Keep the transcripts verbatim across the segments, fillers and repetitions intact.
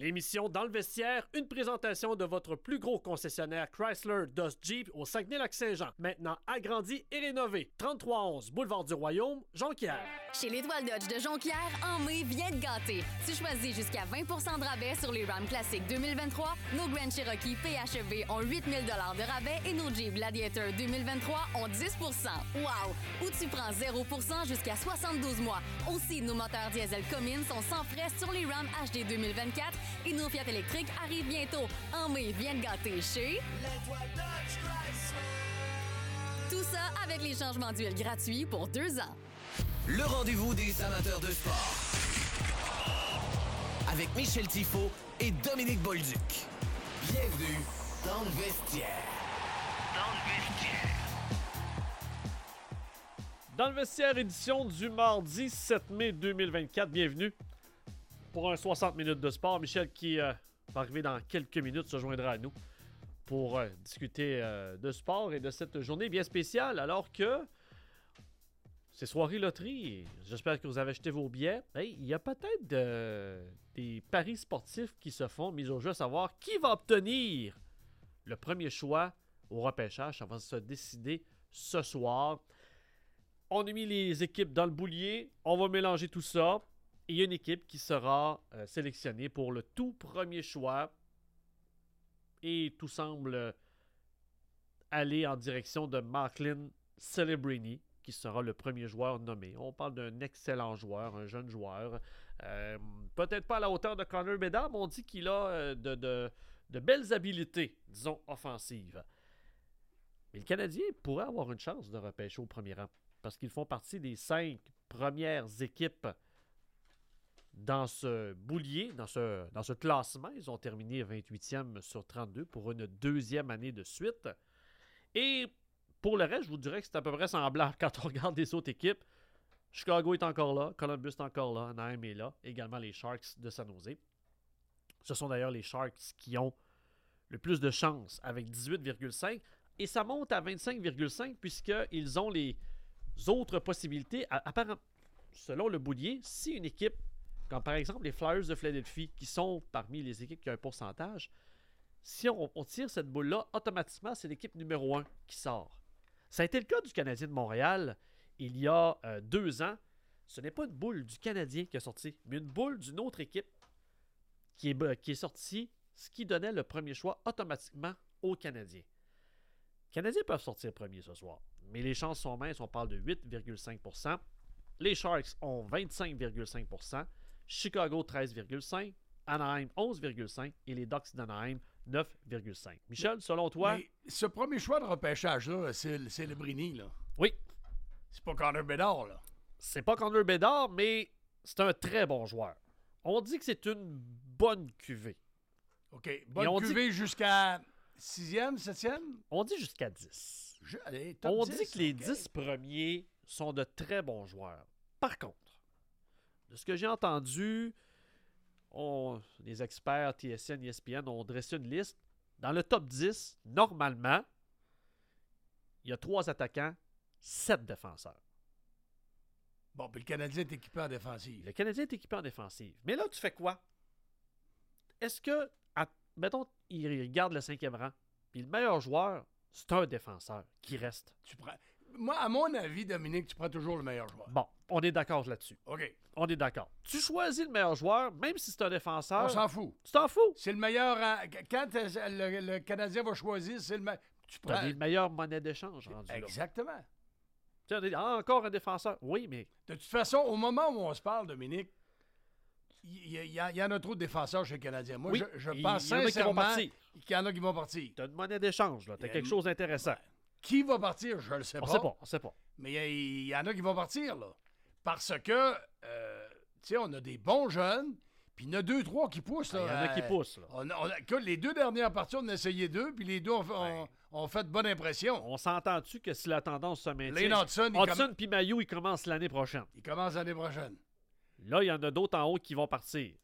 L'émission Dans le vestiaire, une présentation de votre plus gros concessionnaire Chrysler Dodge Jeep au Saguenay-Lac-Saint-Jean. Maintenant agrandi et rénové. trente-trois onze Boulevard du Royaume, Jonquière. Chez l'Étoile Dodge de Jonquière, en mai, viens te gâter. Tu choisis jusqu'à vingt pour cent de rabais sur les Ram Classic deux mille vingt-trois, nos Grand Cherokee P H E V ont huit mille dollars de rabais et nos Jeep Gladiator deux mille vingt-trois ont dix pour cent. Wow! Ou tu prends zéro pour cent jusqu'à soixante-douze mois. Aussi, nos moteurs diesel Cummins sont sans frais sur les Ram H D deux mille vingt-quatre et nos Fiat électriques arrivent bientôt. En mai, viens te gâter chez l'Étoile Dodge Chrysler. Tout ça avec les changements d'huile gratuits pour deux ans. Le rendez-vous des amateurs de sport. Avec Michel Tifo et Dominique Bolduc. Bienvenue dans le vestiaire. Dans le vestiaire. Dans le vestiaire, édition du mardi sept mai deux mille vingt-quatre. Bienvenue pour un soixante minutes de sport. Michel qui euh, va arriver dans quelques minutes se joindra à nous pour euh, discuter euh, de sport et de cette journée bien spéciale alors que c'est soirée loterie. J'espère que vous avez acheté vos billets. Hey, il y a peut-être de, des paris sportifs qui se font, mis au jeu à savoir qui va obtenir le premier choix au repêchage. Ça va se décider ce soir. On a mis les équipes dans le boulier. On va mélanger tout ça. Et il y a une équipe qui sera euh, sélectionnée pour le tout premier choix. Et tout semble aller en direction de Macklin Celebrini, qui sera le premier joueur nommé. On parle d'un excellent joueur, un jeune joueur. Euh, peut-être pas à la hauteur de Connor Bedard, mais on dit qu'il a euh, de, de, de belles habiletés, disons, offensives. Mais le Canadien pourrait avoir une chance de repêcher au premier rang, parce qu'ils font partie des cinq premières équipes dans ce boulier, dans ce, dans ce classement. Ils ont terminé vingt-huitième sur trente-deux pour une deuxième année de suite. Et pour le reste, je vous dirais que c'est à peu près semblable quand on regarde les autres équipes. Chicago est encore là, Columbus est encore là, Anaheim est là, également les Sharks de San Jose. Ce sont d'ailleurs les Sharks qui ont le plus de chances avec dix-huit virgule cinq et ça monte à vingt-cinq virgule cinq puisqu'ils ont les autres possibilités. Apparemment, selon le boulier, si une équipe, comme par exemple les Flyers de Philadelphie, qui sont parmi les équipes qui ont un pourcentage, si on, on tire cette boule-là, automatiquement, c'est l'équipe numéro un qui sort. Ça a été le cas du Canadien de Montréal il y a euh, deux ans. Ce n'est pas une boule du Canadien qui est sortie, mais une boule d'une autre équipe qui est, qui est sortie, ce qui donnait le premier choix automatiquement aux Canadiens. Les Canadiens peuvent sortir premier ce soir, mais les chances sont minces. On parle de huit virgule cinq pour cent. Les Sharks ont vingt-cinq virgule cinq pour cent. Chicago, treize virgule cinq pour cent. Anaheim, onze virgule cinq pour cent. Et les Ducks d'Anaheim, neuf virgule cinq pour cent. Michel, selon toi... Mais ce premier choix de repêchage-là, c'est, c'est le Brini, là. Oui. C'est pas Connor Bedard, là. C'est pas Connor Bedard, mais c'est un très bon joueur. On dit que c'est une bonne cuvée. OK. Bonne cuvée dit... jusqu'à sixième, septième? On dit jusqu'à dix. Je... Allez, top On dix, dit que les okay. dix premiers sont de très bons joueurs. Par contre, de ce que j'ai entendu, on... les experts T S N, E S P N ont dressé une liste. Dans le top dix, normalement, il y a trois attaquants, sept défenseurs. Bon, puis le Canadien est équipé en défensive. Le Canadien est équipé en défensive. Mais là, tu fais quoi? Est-ce que, à, mettons, il garde le cinquième rang, puis le meilleur joueur, c'est un défenseur qui reste. Tu prends... Moi, à mon avis, Dominique, tu prends toujours le meilleur joueur. Bon, on est d'accord là-dessus. OK. On est d'accord. Tu choisis le meilleur joueur, même si c'est un défenseur. On s'en fout. Tu t'en fous. C'est le meilleur... En... Quand le, le Canadien va choisir, c'est le meilleur... Tu prends... les meilleures monnaies d'échange rendues là. Exactement. Tu sais, ah, encore un défenseur. Oui, mais... De toute façon, au moment où on se parle, Dominique, il y, y, y en a trop de défenseurs chez les Canadiens. Moi, oui, je, je pense y, y sincèrement qu'il y en a qui vont partir. Tu as une monnaie d'échange, là. Tu as quelque chose d'intéressant. Ben, qui va partir, je le sais on pas. On sait pas, on sait pas. Mais il y, y en a qui vont partir, là. Parce que, euh, tu sais, on a des bons jeunes, puis il y en a deux, trois qui poussent, là. Il y en a qui poussent, là. On a, on a, les deux dernières parties, on a essayé deux, puis les deux ont, ont, ont fait de bonne impression. On s'entend-tu que si la tendance se maintient... Lane Hudson, Hudson com... puis Mailloux, ils commencent l'année prochaine. Ils commencent l'année prochaine. Là, il y en a d'autres en haut qui vont partir.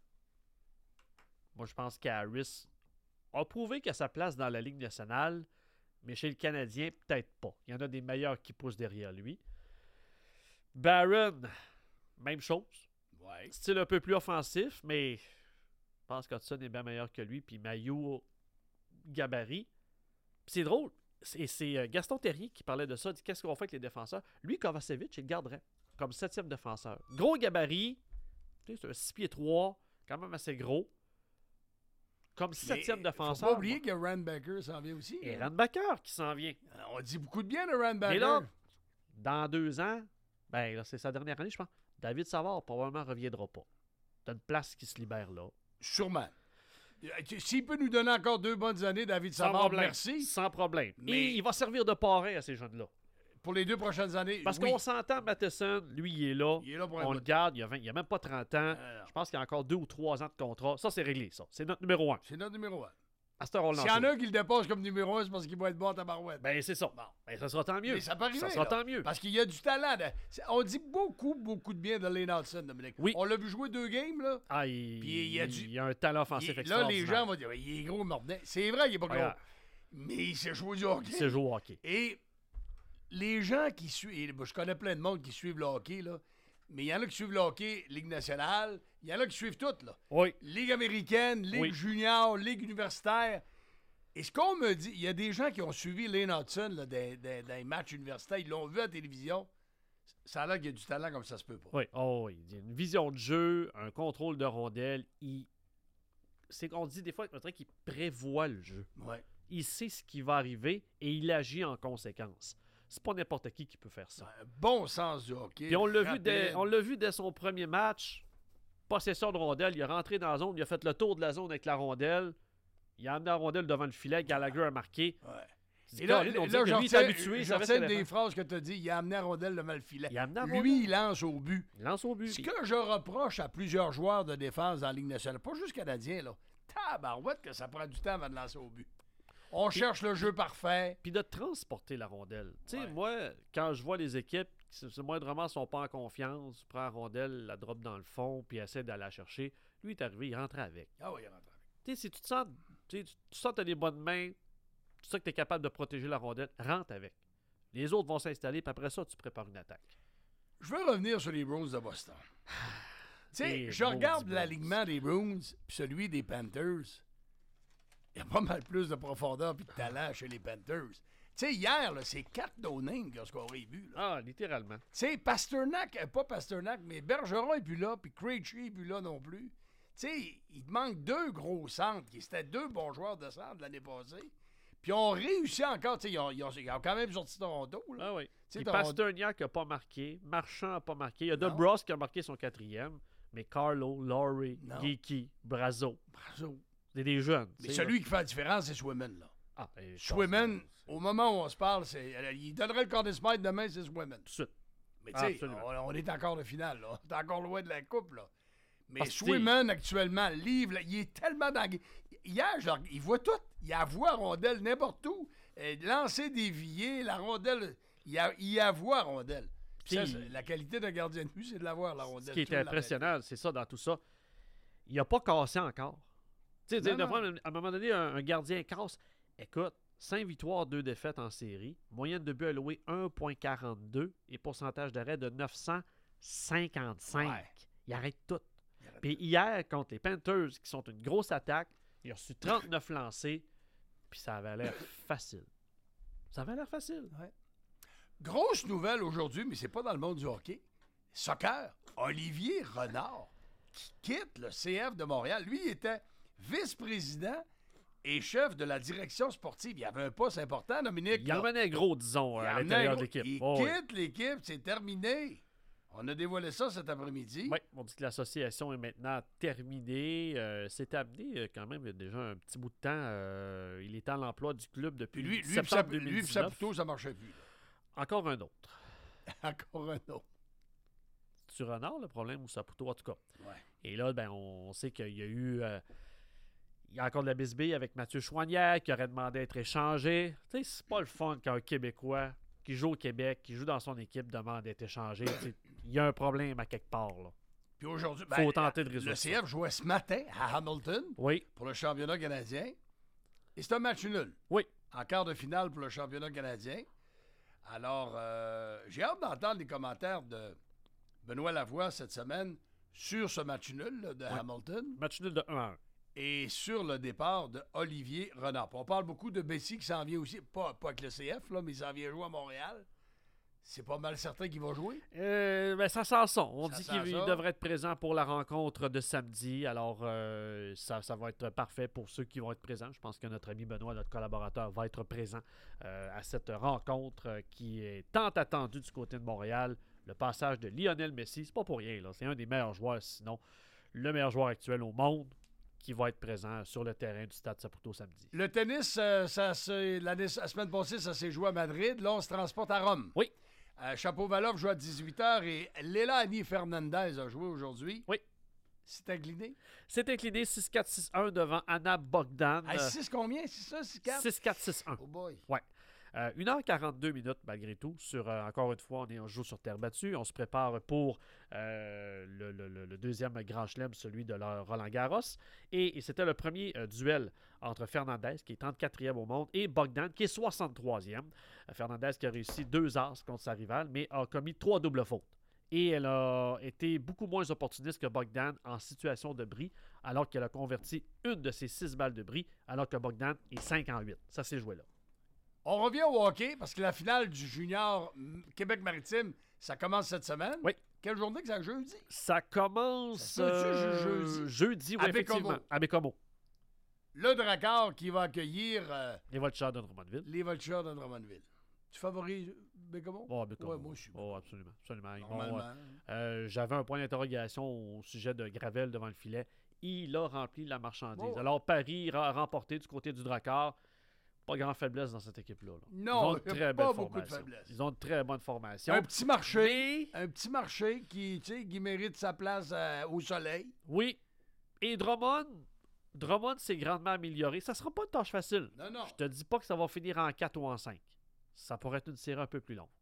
Moi, je pense qu'Harris a prouvé qu'il a sa place dans la Ligue nationale, mais chez le Canadien, peut-être pas. Il y en a des meilleurs qui poussent derrière lui. Barron, même chose. Ouais. Style un peu plus offensif, mais pense qu'Hudson est bien meilleur que lui, puis Mailloux, gabarit. Puis c'est drôle, c'est, c'est euh, Gaston Terrier qui parlait de ça, dit qu'est-ce qu'on fait avec les défenseurs. Lui, Kovacevic, il le garderait comme septième défenseur. Gros gabarit, tu sais, c'est un six pieds trois, quand même assez gros. Comme septième défenseur. Faut pas oublier que Randbacker s'en vient aussi. Et hein. Randbacker qui s'en vient. On dit beaucoup de bien de Randbacker. Et là, dans deux ans, ben là, c'est sa dernière année, je pense. David Savard probablement ne reviendra pas. T'as une place qui se libère là. Sûrement. S'il peut nous donner encore deux bonnes années, David Sans Savard, problème. merci. Sans problème. Mais- Et il va servir de parrain à ces jeunes-là. Pour les deux prochaines années, Parce oui. qu'on s'entend, Matheson, lui, il est là. Il est là pour un On bout. le garde, il a, vingt, il a même pas trente ans. Ah, non. Je pense qu'il y a encore deux ou trois ans de contrat. Ça, c'est réglé, ça. C'est notre numéro un. C'est notre numéro un. À cette heure, on S'il y en a qui le dépassent comme numéro un, c'est parce qu'il va être bon à tabarouette. Ben, c'est ça. Ben, ça sera tant mieux. Mais ça peut arriver, Ça sera là. tant mieux. Parce qu'il y a du talent. de- c'est- On dit beaucoup, beaucoup de bien de Lane Hudson, Dominique. Oui. On l'a vu jouer deux games, là. Ah, il, Puis il y a du- il y a un talent offensif Il- là, extraordinaire. les gens vont dire, il est gros, Mordet. C'est vrai qu'il est pas gros. Regarde. Mais il sait jouer du hockey. Il sait jouer au hockey. Et les gens qui suivent, je connais plein de monde qui suivent le hockey, là, mais il y en a qui suivent le hockey, Ligue nationale, il y en a qui suivent toutes, là. Oui. Ligue américaine, Ligue Oui. junior, Ligue universitaire. Et ce qu'on me dit, il y a des gens qui ont suivi Lane Hudson là, dans, dans- dans les matchs universitaires, ils l'ont vu à la télévision. Ça a l'air qu'il y a du talent comme ça se peut pas. Oui, oh, oui. Il y a une vision de jeu, un contrôle de rondelle. Il... C'est qu'on dit des fois on dirait qu'il prévoit le jeu. Ouais. Il sait ce qui va arriver et il agit en conséquence. C'est pas n'importe qui qui peut faire ça. Un bon sens du hockey. Puis on l'a vu, rapide. dès, on l'a vu dès son premier match. Possession de rondelle, il est rentré dans la zone, il a fait le tour de la zone avec la rondelle. Il a amené la rondelle devant le filet, Gallagher a marqué. Ouais. Tu dis, Et là, Colin, on là, dirait que je lui, il est retiens- habitué, il je savait ce retiens qu'il allait des faire. phrases que tu as dit. Il a amené la rondelle devant le filet. Il a amené la Lui, rondelle. il lance au but. Il lance au but. Ce puis- que je reproche à plusieurs joueurs de défense dans la Ligue nationale, pas juste canadiens, là, tabarouette que ça prend du temps avant de lancer au but. On cherche le jeu parfait. Puis de transporter la rondelle. Tu sais, Ouais. moi, quand je vois les équipes qui, se- moindrement, sont pas en confiance, prend la rondelle, la drop dans le fond, puis essaie d'aller la chercher, lui, il est arrivé, il rentrait avec. Ah oui, il rentre. Tu sais, si tu te sens, tu sais, tu tu sens que tu as des bonnes mains, tu sens que tu es capable de protéger la rondelle, rentre avec. Les autres vont s'installer, puis après ça, tu prépares une attaque. Je veux revenir sur les Bruins de Boston. Tu sais, Les je maudits regarde Bruins. l'alignement des Bruins puis celui des Panthers. Il y a pas mal plus de profondeur puis de talent chez les Panthers. Tu sais, hier, là, c'est quatre no-names qui ont scoré les buts. là. Ah, littéralement. Tu sais, Pasternak, euh, pas Pasternak, mais Bergeron n'est plus là, puis Krejci n'est plus là non plus. Tu sais, il te manque deux gros centres, qui étaient deux bons joueurs de centre l'année passée. Puis on réussit encore, tu sais, ils ont, ils ont- ils ont quand même sorti Toronto. Là. Ah oui. sais, Puis Toronto- Pasternak n'a pas marqué, Marchand n'a pas marqué. Il y a Non. DeBrus qui a marqué son quatrième, mais Carlo, Laurie, Non. Geeky, Brazo, Bravo. c'est des jeunes. Mais tu sais, celui là. qui fait la différence, c'est Swayman, là. Ah, ben, Swayman, au moment où on se parle, c'est, euh, il donnerait le Conn Smythe demain, c'est Swayman. Tout de suite. Mais tu sais, Absolument. on, on est encore de finale, là. On est encore loin de la coupe, là. Mais Parce que Swayman, actuellement, livre, là, il est tellement dans... Hier, genre, il voit tout. Il a voix rondelle n'importe où. Euh, lancer dévier, la rondelle, il a, il a voix rondelle. Puis ça, Puis- c'est- la qualité d'un gardien de but, c'est de l'avoir, la rondelle. Ce qui Tu était l'as impressionnant, c'est ça, dans tout ça. Il n'a pas cassé encore. Tu sais, Non, de non. voir, à un moment donné, un, un gardien casse. Écoute, cinq victoires, deux défaites en série. Moyenne de but alloué un virgule quarante-deux et pourcentage d'arrêt de neuf cent cinquante-cinq. Ouais. Il arrête tout. Il arrête Puis hier, contre les Panthers, qui sont une grosse attaque, il a reçu trente-neuf lancés, puis ça avait l'air facile. Ça avait l'air facile. Grosse nouvelle aujourd'hui, mais c'est pas dans le monde du hockey. Soccer, Olivier Renard, qui quitte le C F de Montréal. Lui, il était vice-président et chef de la direction sportive. Il avait un poste important, Dominique. Il là. en menait gros, disons, Il à amenait l'intérieur un de gros- l'équipe. Il Oh, oui. quitte l'équipe, c'est terminé. On a dévoilé ça cet après-midi. Oui, on dit que l'association est maintenant terminée. Euh, c'est amené euh, quand même il y a déjà un petit bout de temps. Euh, il est à l'emploi du club depuis Puis lui, lui, puis septembre Sap- deux lui mille puis dix-neuf. Saputo, ça marchait plus. Encore un autre. là. Encore un autre. Tu Renard, le problème, ou Saputo, en tout cas. Ouais. Et là, ben, on sait qu'il y a eu... euh, il y a encore de la bisbille avec Mathieu Chouanière qui aurait demandé à être échangé. Tu sais, c'est pas le fun quand un Québécois qui joue au Québec, qui joue dans son équipe, demande d'être échangé. Tu sais, il y a un problème à quelque part, là. Puis aujourd'hui, Faut ben, tenter de résoudre le C F jouait ce matin à Hamilton Oui, pour le championnat canadien. Et c'est un match nul. oui. En quart de finale pour le championnat canadien. Alors, euh, j'ai hâte d'entendre les commentaires de Benoît Lavoie cette semaine sur ce match nul là, de Hamilton. Match nul de un à un. et sur le départ de Olivier Renard. On parle beaucoup de Bessie qui s'en vient aussi, pas, pas avec le C F, là, mais il s'en vient jouer à Montréal. C'est pas mal certain qu'il va jouer. Euh, ben, ça sent son. On Ça dit sent qu'il ça. devrait être présent pour la rencontre de samedi. Alors, euh, ça, ça va être parfait pour ceux qui vont être présents. Je pense que notre ami Benoît, notre collaborateur, va être présent euh, à cette rencontre euh, qui est tant attendue du côté de Montréal. Le passage de Lionel Messi, c'est pas pour rien, là. C'est un des meilleurs joueurs, sinon le meilleur joueur actuel au monde, qui va être présent sur le terrain du Stade Saputo samedi. Le tennis, euh, ça, c'est- l'année- la semaine passée, ça s'est joué à Madrid. Là, on se transporte à Rome. Oui. Euh, Chapeau-Valov joue à dix-huit heures et Leilani Fernandez a joué aujourd'hui. Oui. C'est incliné. C'est incliné six quatre six un devant Anna Bogdan. À Euh, six combien? C'est ça, six quatre? six quatre six un. Oh boy. Euh, une heure quarante-deux minutes malgré tout. Sur, euh, encore une fois, on, est, on joue sur terre battue. On se prépare pour euh, le, le- le- le deuxième grand chelem, celui de leur Roland Garros. Et, et c'était le premier euh, duel entre Fernandez, qui est trente-quatrième au monde, et Bogdan, qui est soixante-troisième. Euh, Fernandez qui a réussi deux as contre sa rivale, mais a commis trois doubles fautes. Et elle a été beaucoup moins opportuniste que Bogdan en situation de bris, alors qu'elle a converti une de ses six balles de bris, alors que Bogdan est cinq en huit. Ça s'est joué là. On revient au hockey parce que la finale du junior mm, Québec-Maritime, ça commence cette semaine. Oui. Quelle journée que c'est jeudi? Ça commence Ça se peut-tu, euh, je- jeudi? jeudi, oui, À effectivement, Bécomo. à Bécomo. Le Drakkar qui va accueillir euh, Les Voltigeurs de Drummondville. les Vultures de Drummondville. Tu favorises Bécomo? Oh, à Bécomo. Ouais, moi aussi. Oh, absolument. absolument. Ils m'ont, Normalement. euh, j'avais un point d'interrogation au sujet de Gravel devant le filet. Il a rempli la marchandise. Oh, ouais. Alors, Paris a remporté du côté du Drakkar. Pas grand faiblesse dans cette équipe-là. là. Non, Ils ont il une y a très pas belle beaucoup de formation. faiblesse. Ils ont une très bonne formation. Un petit marché. Mais- Un petit marché qui, tu sais, qui mérite sa place euh, au soleil. Oui. Et Drummond, Drummond s'est grandement amélioré. Ça sera pas une tâche facile. Non, non. Je te dis pas que ça va finir en quatre ou en cinq. Ça pourrait être une série un peu plus longue.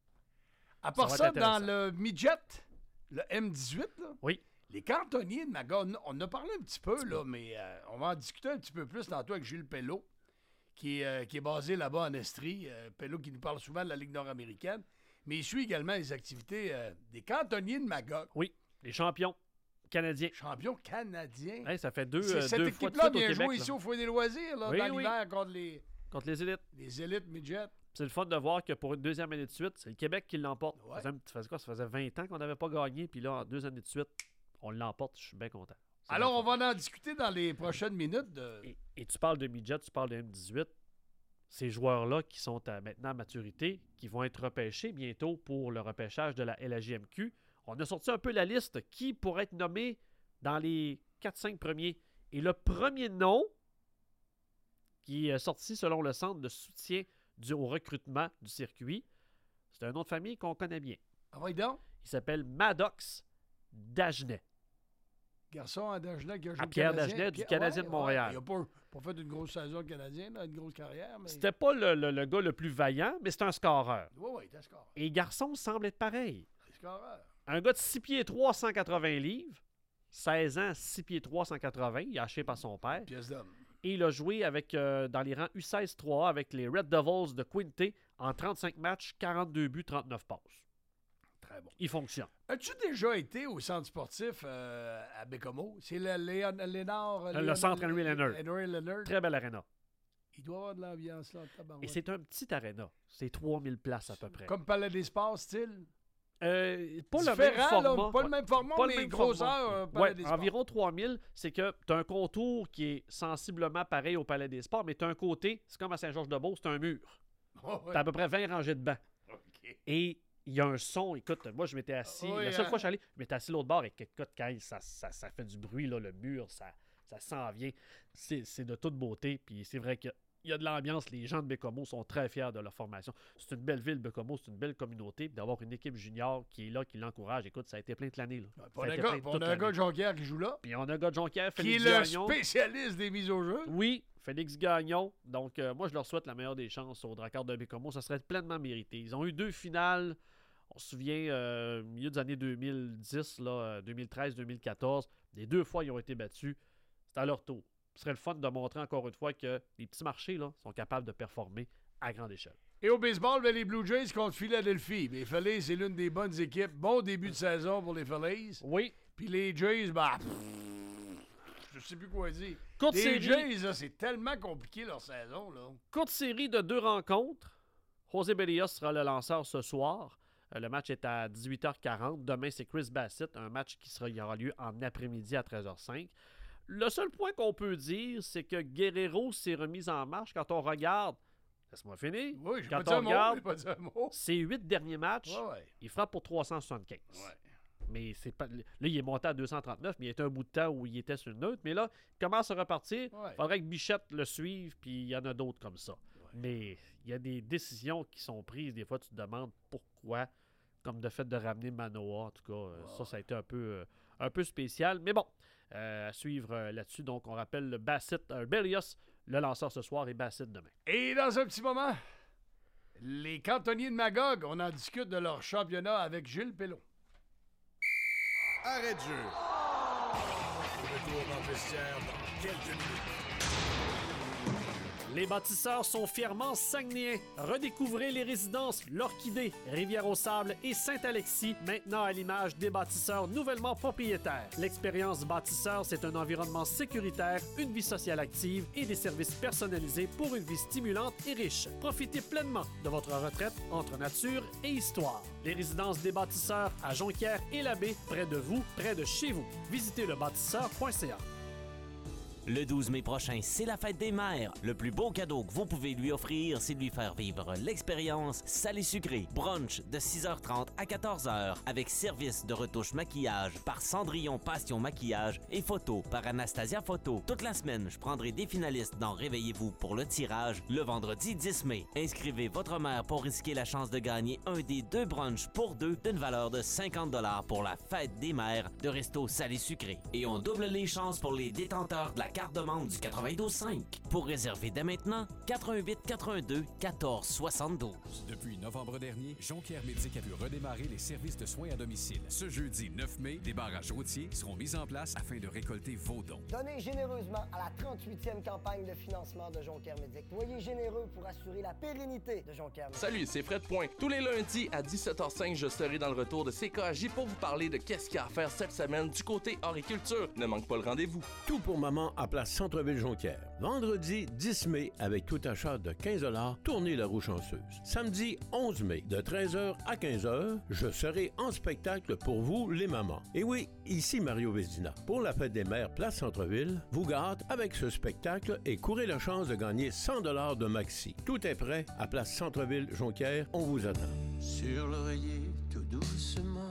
À part va ça, être dans intéressant. le midget, le M dix-huit, là, Oui. les cantonniers de Magog, on en a parlé un petit peu, là, mais euh, on va en discuter un petit peu plus tantôt avec Gilles Pelleau, qui, est, euh, qui est basé là-bas en Estrie. Euh, Pelleau qui nous parle souvent de la Ligue nord-américaine, mais il suit également les activités euh, des cantonniers de Magog, Oui. Les champions canadiens. champions canadiens. Hey, ça fait deux, C'est- euh, cette deux fois de équipe-là suite au vient Québec. jouer là. ici au Foyer des loisirs, là, Oui, dans oui. l'hiver, contre les, Contre les élites. les élites midget. C'est le fun de voir que pour une deuxième année de suite, c'est le Québec qui l'emporte. Ouais. Ça faisait, un petit- ça faisait quoi? Ça faisait vingt ans qu'on n'avait pas gagné, puis là, en deux années de suite, on l'emporte. Je suis bien content. C'est Alors, bien on le fun. va en discuter dans les prochaines minutes. De... Et, et tu parles de midget, tu parles de M dix-huit. Ces joueurs-là qui sont à, maintenant à maturité, qui vont être repêchés bientôt pour le repêchage de la L A J M Q. On a sorti un peu la liste qui pourrait être nommé dans les quatre cinq premiers. Et le premier nom qui est sorti selon le centre de soutien du, au recrutement du circuit, c'est un nom de famille qu'on connaît bien. Ah oui, donc, Il s'appelle Maddox Dagenet. garçon à Dagenet qui a joué À au Pierre Canadien. Dagenet du Pierre- Canadien ouais, de Montréal. ouais. Il n'a pas, pas fait une grosse saison le Canadien, là, une grosse carrière. Mais... C'était pas le, le- le gars le plus vaillant, mais c'est un scoreur. Oui, oui, il était score. Et garçon semble être pareil. Scoreur. Un gars de six pieds trois, cent quatre-vingts livres, seize ans, six pieds trois, cent quatre-vingts, il est haché par son père. Pièce d'homme. Et il a joué avec, euh, dans les rangs U seize trois A avec les Red Devils de Quinte en trente-cinq matchs, quarante-deux buts, trente-neuf passes. Très bon. Il fonctionne. As-tu déjà été au centre sportif euh, à Bécomo? C'est le Léon, Léonard... Le Léon- centre Henry Leonard. Henry Leonard. Très belle arena. Il doit avoir de l'ambiance là. Et tabarouette. c'est un petit arena. C'est trois mille places à peu près. Comme Palais des Sports, style? Euh, pas le Différent, même là, format. pas le même format, Pas le mais même grosseur, format. euh, Palais Ouais, des Sports. environ trois mille. C'est que tu as un contour qui est sensiblement pareil au Palais des Sports, mais tu as un côté, c'est comme à Saint-Georges-de-Beauce, c'est un mur. Oh, ouais. Tu as à peu près vingt rangées de bancs. OK. Et il y a un son. Écoute, moi, je m'étais assis. Oui, la seule hein. fois que je suis allé, je m'étais assis l'autre bord et écoute, quand ça, ça, ça fait du bruit, là, le mur, ça, ça s'en vient. C'est c'est de toute beauté. Puis c'est vrai qu'il y a de l'ambiance. Les gens de Bécomo sont très fiers de leur formation. C'est une belle ville, Bécomo. C'est une belle communauté. Puis d'avoir une équipe junior qui est là, qui l'encourage. Écoute, ça a été plein de l'année. Là. Ouais, Ça Pas a un été gars, plein pas toute un l'année. gars de Jonquière qui joue là, Puis on a un gars de Jonquière, qui est Félix le Gagnon. spécialiste des mises au jeu. Oui, Félix Gagnon. Donc, euh, moi, je leur souhaite la meilleure des chances au Drakkar de Bécomo. Ça serait pleinement mérité. Ils ont eu deux finales. On se souvient, euh, au milieu des années deux mille dix, là, euh, deux mille treize deux mille quatorze. Les deux fois, ils ont été battus. C'est à leur tour. Ce serait le fun de montrer encore une fois que les petits marchés là, sont capables de performer à grande échelle. Et au baseball, ben, les Blue Jays contre Philadelphie. Les Phillies, c'est l'une des bonnes équipes. Bon début de saison pour les Phillies. Oui, Puis les Jays, bah, pff, je sais plus quoi dire. Courte Les série, Jays, là, c'est tellement compliqué leur saison. Là. courte série de deux rencontres. José Berrios sera le lanceur ce soir. Euh, le match est à dix-huit heures quarante. Demain, c'est Chris Bassitt, un match qui sera, il aura lieu en après-midi à treize heures cinq. Le seul point qu'on peut dire, c'est que Guerrero s'est remis en marche quand on regarde. Laisse-moi finir. Oui, j'ai Quand pas dit on un mot, regarde j'ai pas dit un mot. ses huit derniers matchs, Ouais, ouais. il frappe pour trois cent soixante-quinze. Ouais. Mais c'est pas. Là, il est monté à deux cent trente-neuf, mais il y a été un bout de temps où il était sur le neutre. Mais là, il commence à repartir. Il Ouais. faudrait que Bichette le suive, puis il y en a d'autres comme ça. Mais il y a des décisions qui sont prises. Des fois, tu te demandes pourquoi, comme le fait de ramener Manoa. En tout cas, euh, Wow. ça, ça a été un peu, euh, un peu spécial. Mais bon, euh, à suivre euh, là-dessus. Donc, on rappelle le Bassitt, euh, Berrios, le lanceur ce soir, et Bassitt demain. Et dans un petit moment, les cantonniers de Magog, on en discute de leur championnat avec Gilles Pelot. Arrêt de jeu. Retour dans le vestiaire dans quelques minutes. Les bâtisseurs sont fièrement saguenayens. Redécouvrez les résidences L'Orchidée, Rivière-au-Sable et Saint-Alexis, maintenant à l'image des bâtisseurs nouvellement propriétaires. L'expérience bâtisseur, c'est un environnement sécuritaire, une vie sociale active et des services personnalisés pour une vie stimulante et riche. Profitez pleinement de votre retraite entre nature et histoire. Les résidences des bâtisseurs à Jonquière et Labbé, près de vous, près de chez vous. Visitez le bâtisseur point c a. Le douze mai prochain, c'est la fête des mères. Le plus beau cadeau que vous pouvez lui offrir, c'est de lui faire vivre l'expérience salé-sucré. Brunch de six heures trente à quatorze heures avec service de retouche maquillage par Cendrillon Passion Maquillage et photo par Anastasia Photo. Toute la semaine, je prendrai des finalistes dans Réveillez-vous pour le tirage le vendredi dix mai. Inscrivez votre mère pour risquer la chance de gagner un des deux brunchs pour deux d'une valeur de cinquante dollars pour la fête des mères de Resto Salé-Sucré. Et on double les chances pour les détenteurs de la carte de membre du quatre-vingt-douze cinq. Pour réserver dès maintenant, quatre-vingt-huit quatre-vingt-deux quatorze soixante-douze. Depuis novembre dernier, Jonquière Médic a vu redémarrer les services de soins à domicile. Ce jeudi neuf mai, des barrages routiers seront mis en place afin de récolter vos dons. Donnez généreusement à la trente-huitième campagne de financement de Jonquière Médic. Soyez généreux pour assurer la pérennité de Jonquière Médic. Salut, c'est Fred Point. Tous les lundis à dix-sept heures cinq, je serai dans le retour de C K J pour vous parler de qu'est-ce qu'il y a à faire cette semaine du côté horticulture. Ne manque pas le rendez-vous. Tout pour maman à place Centre-Ville Jonquière. Vendredi dix mai, avec tout achat de quinze dollars, tournez la roue chanceuse. Samedi onze mai, de treize heures à quinze heures, je serai en spectacle pour vous, les mamans. Et oui, ici Mario Vézina. Pour la fête des mères Place Centre-Ville, vous gâte avec ce spectacle et courez la chance de gagner cent dollars de maxi. Tout est prêt à Place Centre-Ville Jonquière. On vous attend. Sur l'oreiller, tout doucement.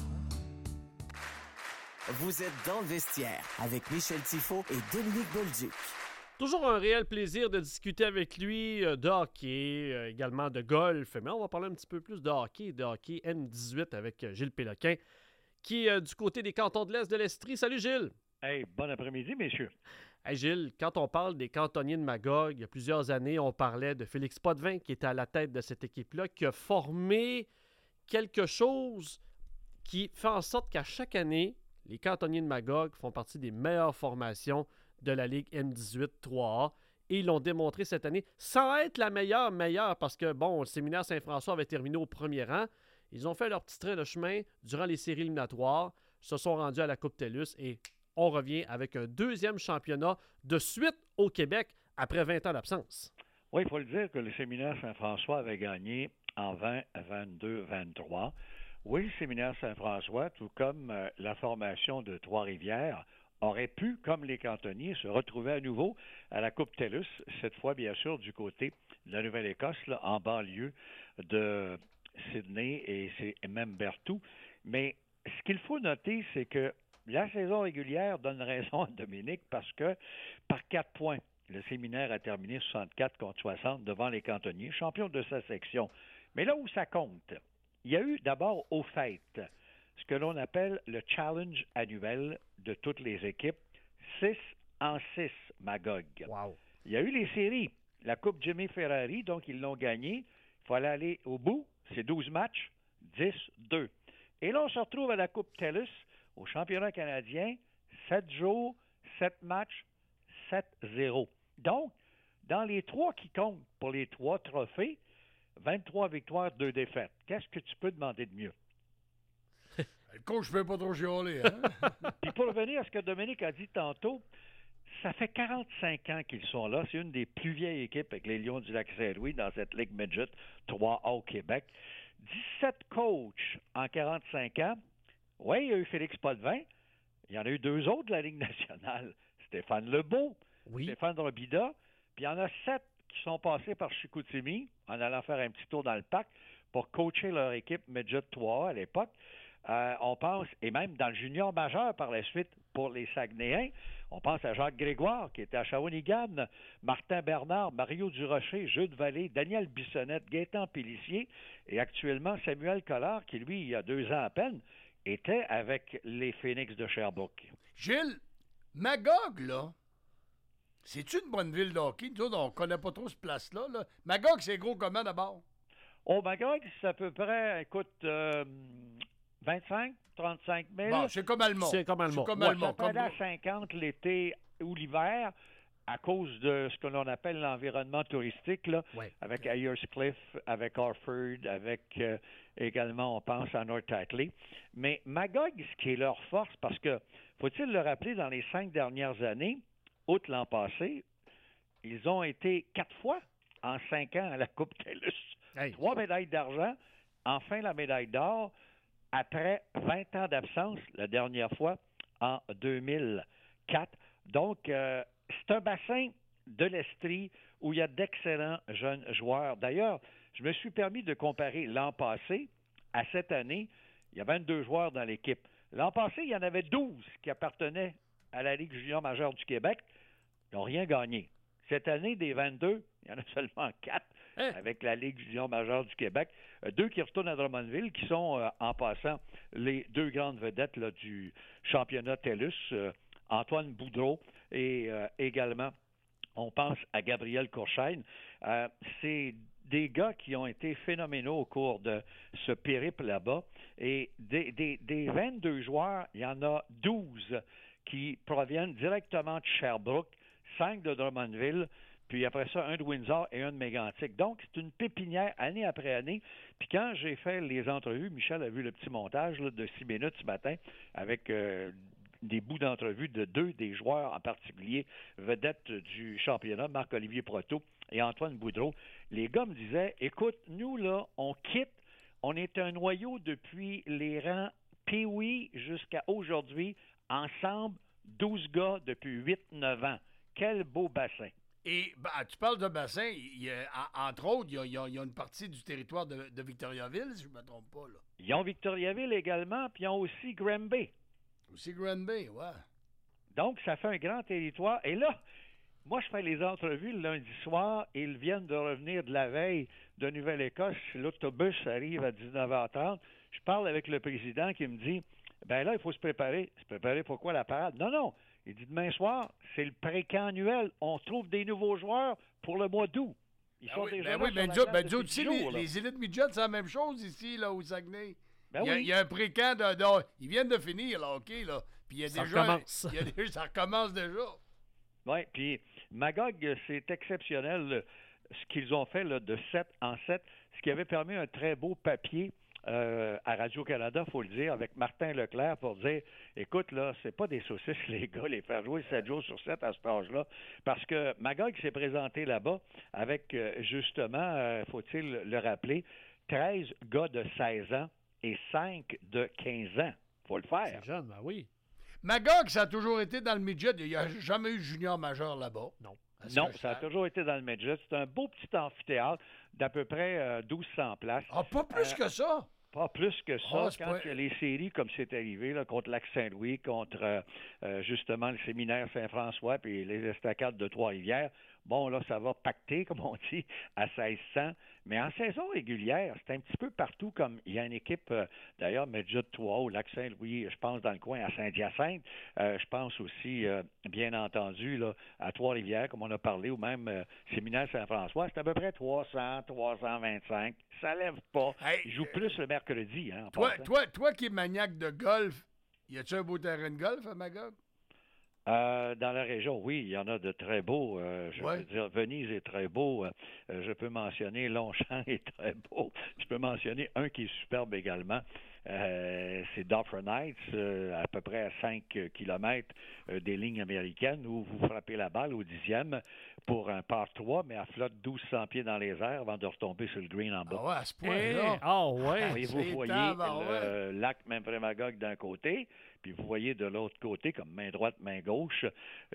Vous êtes dans le vestiaire avec Michel Tifo et Dominique Bolduc. Toujours un réel plaisir de discuter avec lui euh, de hockey, euh, également de golf. Mais on va parler un petit peu plus de hockey, de hockey N dix-huit avec euh, Gilles Péloquin, qui est euh, du côté des cantons de l'Est de l'Estrie. Salut Gilles! Hey, bon après-midi, messieurs. Hey Gilles, quand on parle des cantonniers de Magog, il y a plusieurs années, on parlait de Félix Potvin qui était à la tête de cette équipe-là, qui a formé quelque chose qui fait en sorte qu'à chaque année, les cantonniers de Magog font partie des meilleures formations de la Ligue N dix-huit trois A. Et ils l'ont démontré cette année, sans être la meilleure, meilleure, parce que, bon, le séminaire Saint-François avait terminé au premier rang. Ils ont fait leur petit train de chemin durant les séries éliminatoires, se sont rendus à la Coupe TELUS et on revient avec un deuxième championnat de suite au Québec après vingt ans d'absence. Oui, il faut le dire que le séminaire Saint-François avait gagné en vingt, vingt-deux, vingt-trois. Oui, le séminaire Saint-François, tout comme euh, la formation de Trois-Rivières, aurait pu, comme les cantonniers, se retrouver à nouveau à la Coupe TELUS, cette fois, bien sûr, du côté de la Nouvelle-Écosse, là, en banlieue de Sydney et, c'est, et même Berthoud. Mais ce qu'il faut noter, c'est que la saison régulière donne raison à Dominique parce que, par quatre points, le séminaire a terminé soixante-quatre contre soixante devant les cantonniers, champions de sa section. Mais là où ça compte, il y a eu d'abord au fait ce que l'on appelle le challenge annuel de toutes les équipes, six en six Magog. Wow. Il y a eu les séries, la Coupe Jimmy Ferrari, donc ils l'ont gagné. Il fallait aller au bout, c'est douze matchs, dix deux. Et là, on se retrouve à la Coupe TELUS, au championnat canadien, sept jours, sept matchs, sept zéro. Donc, dans les trois qui comptent pour les trois trophées, vingt-trois victoires, deux défaites. Qu'est-ce que tu peux demander de mieux? Le coach ne peut pas trop chialer, hein? Puis pour revenir à ce que Dominique a dit tantôt, ça fait quarante-cinq ans qu'ils sont là. C'est une des plus vieilles équipes avec les Lions du Lac-Saint-Louis dans cette Ligue Midget trois A au Québec. dix-sept coachs en quarante-cinq ans. Oui, il y a eu Félix Potvin. Il y en a eu deux autres de la Ligue nationale. Stéphane Lebeau, oui. Stéphane Robida. Puis il y en a sept qui sont passés par Chicoutimi en allant faire un petit tour dans le parc pour coacher leur équipe Midget trois A à l'époque. Euh, on pense, et même dans le junior majeur par la suite pour les Saguenayens, on pense à Jacques Grégoire qui était à Shawinigan, Martin Bernard, Mario Durocher, Jude Vallée, Daniel Bissonnette, Gaétan Pélissier et actuellement Samuel Collard qui, lui, il y a deux ans à peine, était avec les Phoenix de Sherbrooke. Gilles, Magog, là, c'est-tu une bonne ville de hockey? Nous autres, on ne connaît pas trop ce place-là. Là. Magog, c'est gros comment d'abord? Oh, Magog, c'est à peu près, écoute, euh, vingt-cinq, trente-cinq mille. Bon, c'est comme Almont. C'est comme Almont. C'est comme Ouais, Almont. ça peut aller à cinquante l'été ou l'hiver à cause de ce que l'on appelle l'environnement touristique, là, ouais. avec Ayers Cliff, avec Harford, avec euh, également, on pense à North Titley. Mais Magog, ce qui est leur force, parce que, faut-il le rappeler, dans les cinq dernières années, outre l'an passé, ils ont été quatre fois en cinq ans à la Coupe TELUS. Hey. Trois médailles d'argent, enfin la médaille d'or, après vingt ans d'absence, la dernière fois, en deux mille quatre. Donc, euh, c'est un bassin de l'Estrie où il y a d'excellents jeunes joueurs. D'ailleurs, je me suis permis de comparer l'an passé à cette année. Il y a vingt-deux joueurs dans l'équipe. L'an passé, il y en avait douze qui appartenaient à la Ligue junior majeure du Québec. Ils n'ont rien gagné. Cette année, des vingt-deux, il y en a seulement quatre hein? avec la Ligue junior majeure du Québec. Euh, deux qui retournent à Drummondville, qui sont, euh, en passant, les deux grandes vedettes là, du championnat TELUS, euh, Antoine Boudreau et euh, également, on pense à Gabriel Courchaine. Euh, c'est des gars qui ont été phénoménaux au cours de ce périple là-bas. Et des, des, des vingt-deux joueurs, il y en a douze qui proviennent directement de Sherbrooke, cinq de Drummondville, puis après ça, un de Windsor et un de Mégantic. Donc, c'est une pépinière année après année. Puis quand j'ai fait les entrevues, Michel a vu le petit montage là, de six minutes ce matin avec euh, des bouts d'entrevue de deux des joueurs en particulier, vedettes du championnat, Marc-Olivier Proto et Antoine Boudreau. Les gars me disaient, écoute, nous, là, on quitte, on est un noyau depuis les rangs Pee-wee jusqu'à aujourd'hui, ensemble, douze gars depuis huit neuf ans. Quel beau bassin. Et ben, tu parles de bassin, il y a, entre autres, il y, a, il, y a, il y a une partie du territoire de, de Victoriaville, si je ne me trompe pas. Là. Ils ont Victoriaville également, puis ils ont aussi Granby. Aussi Granby, ouais. Donc, ça fait un grand territoire. Et là, moi, je fais les entrevues le lundi soir et ils viennent de revenir de la veille de Nouvelle-Écosse. L'autobus arrive à dix-neuf heures trente. Je parle avec le président qui me dit, ben là, il faut se préparer. Se préparer pourquoi la parade? Non, non. Il dit demain soir, c'est le pré-camp annuel. On trouve des nouveaux joueurs pour le mois d'août. Ils ben sont oui, déjà ben là oui, ben sur la ben glace tu sais, jours, les, les élites midget, c'est la même chose ici, là, au Saguenay. Ben il, y a, oui. il y a un pré-camp de, de... Ils viennent de finir, là, OK, là. Puis il y a ça déjà... recommence. Il y a des, ça recommence déjà. Oui, puis Magog, c'est exceptionnel ce qu'ils ont fait là, de sept en sept, ce qui avait permis un très beau papier Euh, à Radio-Canada, il faut le dire, avec Martin Leclerc pour dire, écoute, là, c'est pas des saucisses, les gars, les faire jouer sept jours sur sept à cet âge-là, parce que Magog s'est présenté là-bas avec, euh, justement, euh, faut-il le rappeler, treize gars de seize ans et cinq de quinze ans. Faut le faire. C'est jeune, ben oui. Magog, ça a toujours été dans le midget. Il n'y a jamais eu de junior majeur là-bas. Non. Non, ça a toujours été dans le midget. C'est un beau petit amphithéâtre d'à peu près euh, douze cents places. Ah, pas plus euh, que ça? Pas plus que ça. Oh, quand il y a les séries, comme c'est arrivé, là, contre Lac-Saint-Louis, contre euh, euh, justement le séminaire Saint-François puis les estacades de Trois-Rivières, bon, là, ça va pacter, comme on dit, à seize cents. Mais en saison régulière, c'est un petit peu partout, comme il y a une équipe, euh, d'ailleurs, Midget trois au Lac-Saint-Louis, je pense dans le coin à Saint-Hyacinthe. Euh, je pense aussi, euh, bien entendu, là, à Trois-Rivières, comme on a parlé, ou même euh, séminaire Saint-François. C'est à peu près trois cents, trois cent vingt-cinq. Ça lève pas. Hey, Ils jouent plus le mercredi. Hein, en toi, passant. toi, toi qui es maniaque de golf, y a-tu un beau terrain de golf à Magog? Euh, dans la région, oui, il y en a de très beaux. Euh, je ouais. veux dire, Venise est très beau. Euh, je peux mentionner Longchamp est très beau. Je peux mentionner un qui est superbe également. Euh, c'est Dufferin Heights, euh, à peu près à cinq kilomètres euh, des lignes américaines, où vous frappez la balle au dixième pour un par trois, mais elle flotte douze cents pieds dans les airs avant de retomber sur le green en bas. Ah ouais, à ce point-là. Ah ouais. Et vous C'est voyez tabarouette. le lac Memphremagog d'un côté, puis vous voyez de l'autre côté, comme main droite, main gauche,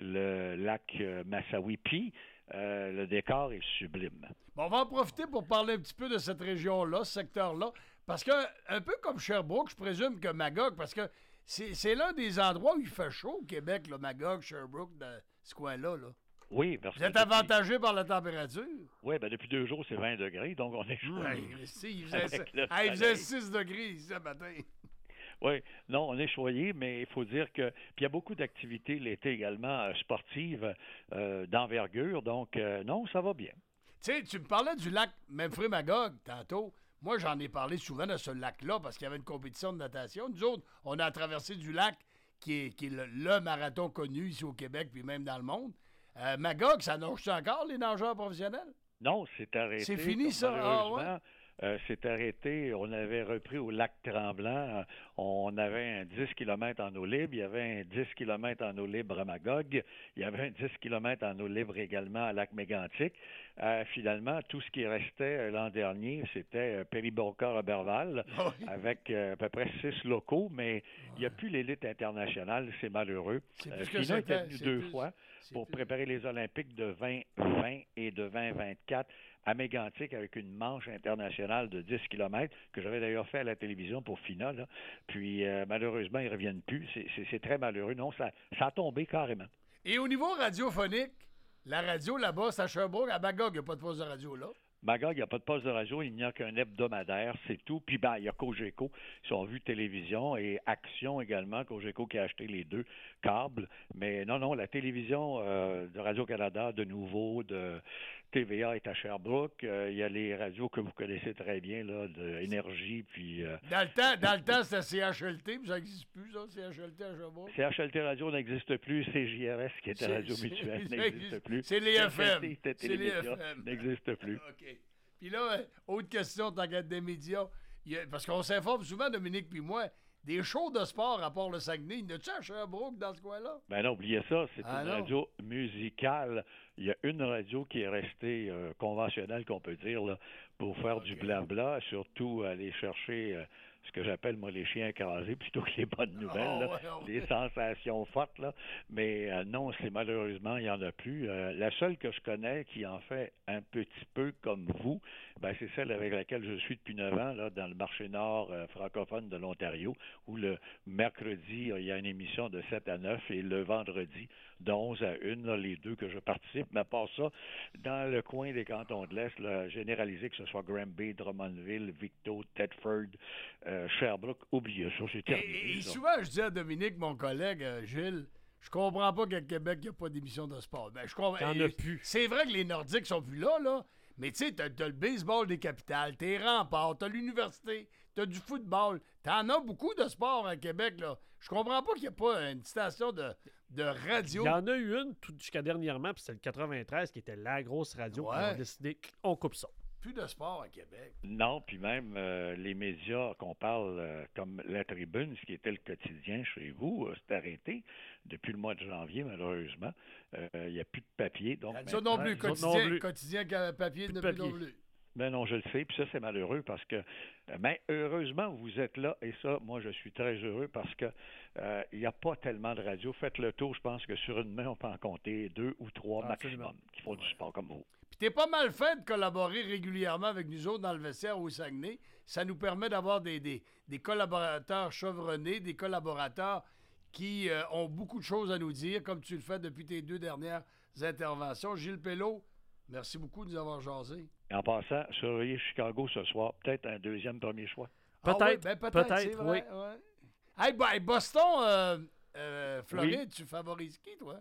le lac euh, Massawippi. Euh, le décor est sublime. Bon, on va en profiter pour parler un petit peu de cette région-là, ce secteur-là, parce que, un peu comme Sherbrooke, je présume que Magog, parce que c'est, c'est l'un des endroits où il fait chaud au Québec, là, Magog, Sherbrooke, dans ce coin-là. Là. Oui, parce Vous êtes que depuis- avantagé par la température? Oui, ben depuis deux jours, c'est vingt degrés, donc on est chaud. Hey, si, il faisait, Avec le hey, il faisait soleil. six degrés ici ce matin. Oui, non, on est choyé, mais il faut dire que. Puis il y a beaucoup d'activités l'été également euh, sportives euh, d'envergure, donc euh, non, ça va bien. Tu sais, tu me parlais du lac Memphremagog tantôt. Moi, j'en ai parlé souvent de ce lac-là parce qu'il y avait une compétition de natation. Nous autres, on a traversé du lac qui est, qui est le, le marathon connu ici au Québec puis même dans le monde. Euh, Magog, ça nage encore les nageurs professionnels? Non, c'est arrêté. C'est fini, comme ça? Ah, Malheureusement, euh, c'est arrêté. On avait repris au lac Tremblant. Euh, On avait un dix kilomètres en eau libre. Il y avait un dix kilomètres en eau libre à Magog. Il y avait un dix kilomètres en eau libre également à lac Mégantic. Euh, finalement, tout ce qui restait euh, l'an dernier, c'était euh, Péribourg-Roberval, avec euh, à peu près six locaux, mais il n'y a plus l'élite internationale. C'est malheureux. C'est Euh, plus que Fina était c'était, venu c'est deux plus- fois pour préparer les Olympiques de vingt vingt et de vingt vingt-quatre à Mégantic avec une manche internationale de dix kilomètres que j'avais d'ailleurs fait à la télévision pour Fina. Là. Puis euh, malheureusement, ils ne reviennent plus. C'est, c'est, c'est très malheureux. Non, ça, ça a tombé carrément. Et au niveau radiophonique, la radio là-bas, c'est à Sherbrooke. À Magog, il n'y a pas de poste de radio là. Magog, il n'y a pas de poste de radio, il n'y a qu'un hebdomadaire, c'est tout. Puis ben, il y a Cogeco, ils sont vus télévision et Action également, Cogeco qui a acheté les deux câbles. Mais non, non, la télévision euh, de Radio-Canada, de nouveau, de T V A est à Sherbrooke. Euh, il y a les radios que vous connaissez très bien, là, de Énergie, puis... Euh, Dans le temps, dans le temps c'était C H L T, puis ça n'existe plus, ça, C H L T à Sherbrooke. C H L T Radio n'existe plus, C J R S, qui était C'est- Radio c'est- Mutuelle, c'est- n'existe plus. c'est les C H L F M. T, c'était C'est les Télémédia, F M. n'existe plus. OK. Puis là, euh, autre question, tant qu'à des médias, il y a- parce qu'on s'informe souvent, Dominique puis moi, des shows de sport à part le Saguenay. Il y en a-tu à Sherbrooke dans ce coin-là? Ben non, oubliez ça, c'est Ah une non. radio musicale. Il y a une radio qui est restée euh, conventionnelle, qu'on peut dire, là, pour faire du blabla, surtout aller chercher euh, ce que j'appelle, moi, les chiens écrasés, plutôt que les bonnes nouvelles, Oh, là, ouais, ouais. les sensations fortes. Là. Mais euh, non, c'est malheureusement, il n'y en a plus. Euh, la seule que je connais qui en fait un petit peu comme vous, ben, c'est celle avec laquelle je suis depuis neuf ans, là, dans le marché nord euh, francophone de l'Ontario, où le mercredi, euh, il y a une émission de sept à neuf et le vendredi, de onze à une, là, les deux que je participe. Mais à part ça, dans le coin des cantons de l'Est, là, généralisé, que ce soit Granby, Drummondville, Victo, Thetford, euh, Sherbrooke, oubliez ça, c'est terminé. Et, et ça. souvent, je dis à Dominique, mon collègue, euh, Gilles, je comprends pas qu'à Québec, il n'y a pas d'émission de sport. Ben, je comprends. T'en et- as plus. C'est vrai que les Nordiques sont plus là, là. Mais tu sais, t'as, t'as le baseball des capitales, t'as les remparts, t'as l'université, t'as du football. T'en as beaucoup de sports à Québec, là. Je comprends pas qu'il n'y ait pas une station de, de radio. Il y en a eu une tout jusqu'à dernièrement, puis c'était le quatre-vingt-treize qui était la grosse radio. Ouais. Ils ont décidé, on coupe ça. Plus de sport à Québec. Non, puis même euh, les médias qu'on parle, euh, comme La Tribune, ce qui était le quotidien chez vous, euh, c'est arrêté depuis le mois de janvier, malheureusement. Euh, Il n'y a plus de papier. Donc Ça non maintenant- plus, les autres non quotidien, plus. quotidien qu'à papier, Plus de depuis non papier. plus. Ben non, je le sais, puis ça, c'est malheureux parce que, euh, mais heureusement, vous êtes là, et ça, moi, je suis très heureux parce que euh, il n'y a pas tellement de radios. Faites le tour, je pense que sur une main, on peut en compter deux ou trois Absolument. maximum qui font du sport comme vous. Puis t'es pas mal fait de collaborer régulièrement avec nous autres dans le vestiaire au Saguenay. Ça nous permet d'avoir des, des, des collaborateurs chevronnés, des collaborateurs qui euh, ont beaucoup de choses à nous dire, comme tu le fais depuis tes deux dernières interventions. Gilles Pelleau, merci beaucoup de nous avoir jasé. Et en passant, surveillez Chicago ce soir, peut-être un deuxième premier choix. Ah Peut-être, oui, ben peut-être, peut-être, c'est vrai, oui. ouais. Hey, ben, Boston, euh, euh, Floride, Oui. tu favorises qui, toi?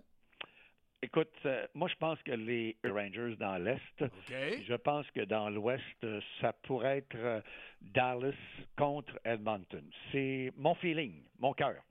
Écoute, euh, moi, je pense que les Rangers dans l'Est, je pense que dans l'Ouest, euh, ça pourrait être euh, Dallas contre Edmonton. C'est mon feeling, mon cœur.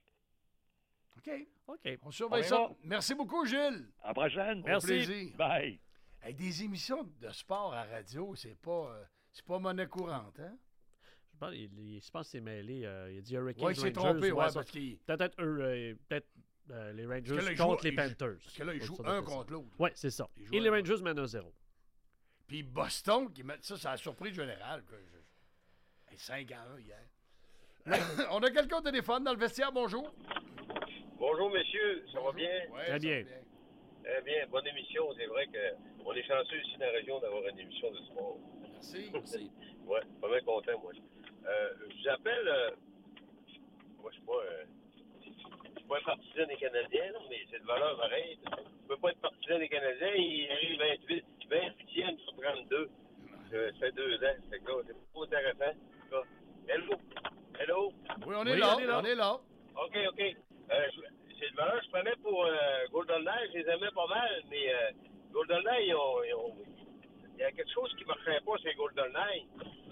OK. OK. On surveille On ça. verra. Merci beaucoup, Gilles. À la prochaine. Au plaisir. Bye. Hey, des émissions de sport à radio, c'est pas, euh, c'est pas monnaie courante, hein? pense, il, il, je pense qu'il s'est mêlé. Euh, il a dit Hurricanes, ouais, il s'est Rangers. trompé, ouais, ouais, parce qu'il... Peut-être euh, peut euh, les Rangers là, contre joue, les Panthers. Parce que là, ils jouent un contre l'autre. Oui, c'est ça. Et les Rangers mènent un zéro. Puis Boston, qui met ça, c'est la surprise générale. Je... cinq à un hier. On a quelqu'un au téléphone dans le vestiaire, bonjour. Bonjour, messieurs, ça bonjour. va bien? Ouais, Très bien. bien. Très bien, bonne émission. C'est vrai qu'on est chanceux ici dans la région d'avoir une émission de sport. Merci, merci. Ouais, pas mal content, moi. Euh, je vous appelle, euh, moi, je suis pas, euh, je suis pas un partisan des Canadiens, là, mais c'est de valeur pareille. Je peux pas être partisan des Canadiens, il arrive vingt-huit, vingt-huitième sur trente-deux. Euh, ça fait deux ans, c'est quoi, c'est pas intéressant. Ça. Hello? Hello? Oui, on est, oui, là, on est là, on est là. OK, OK. Euh, je, c'est de valeur, je prenais pour euh, Golden Knight, je les aimais pas mal, mais euh, Golden Knight, ils ont, ils ont, il y a quelque chose qui marchait pas chez Golden Knight.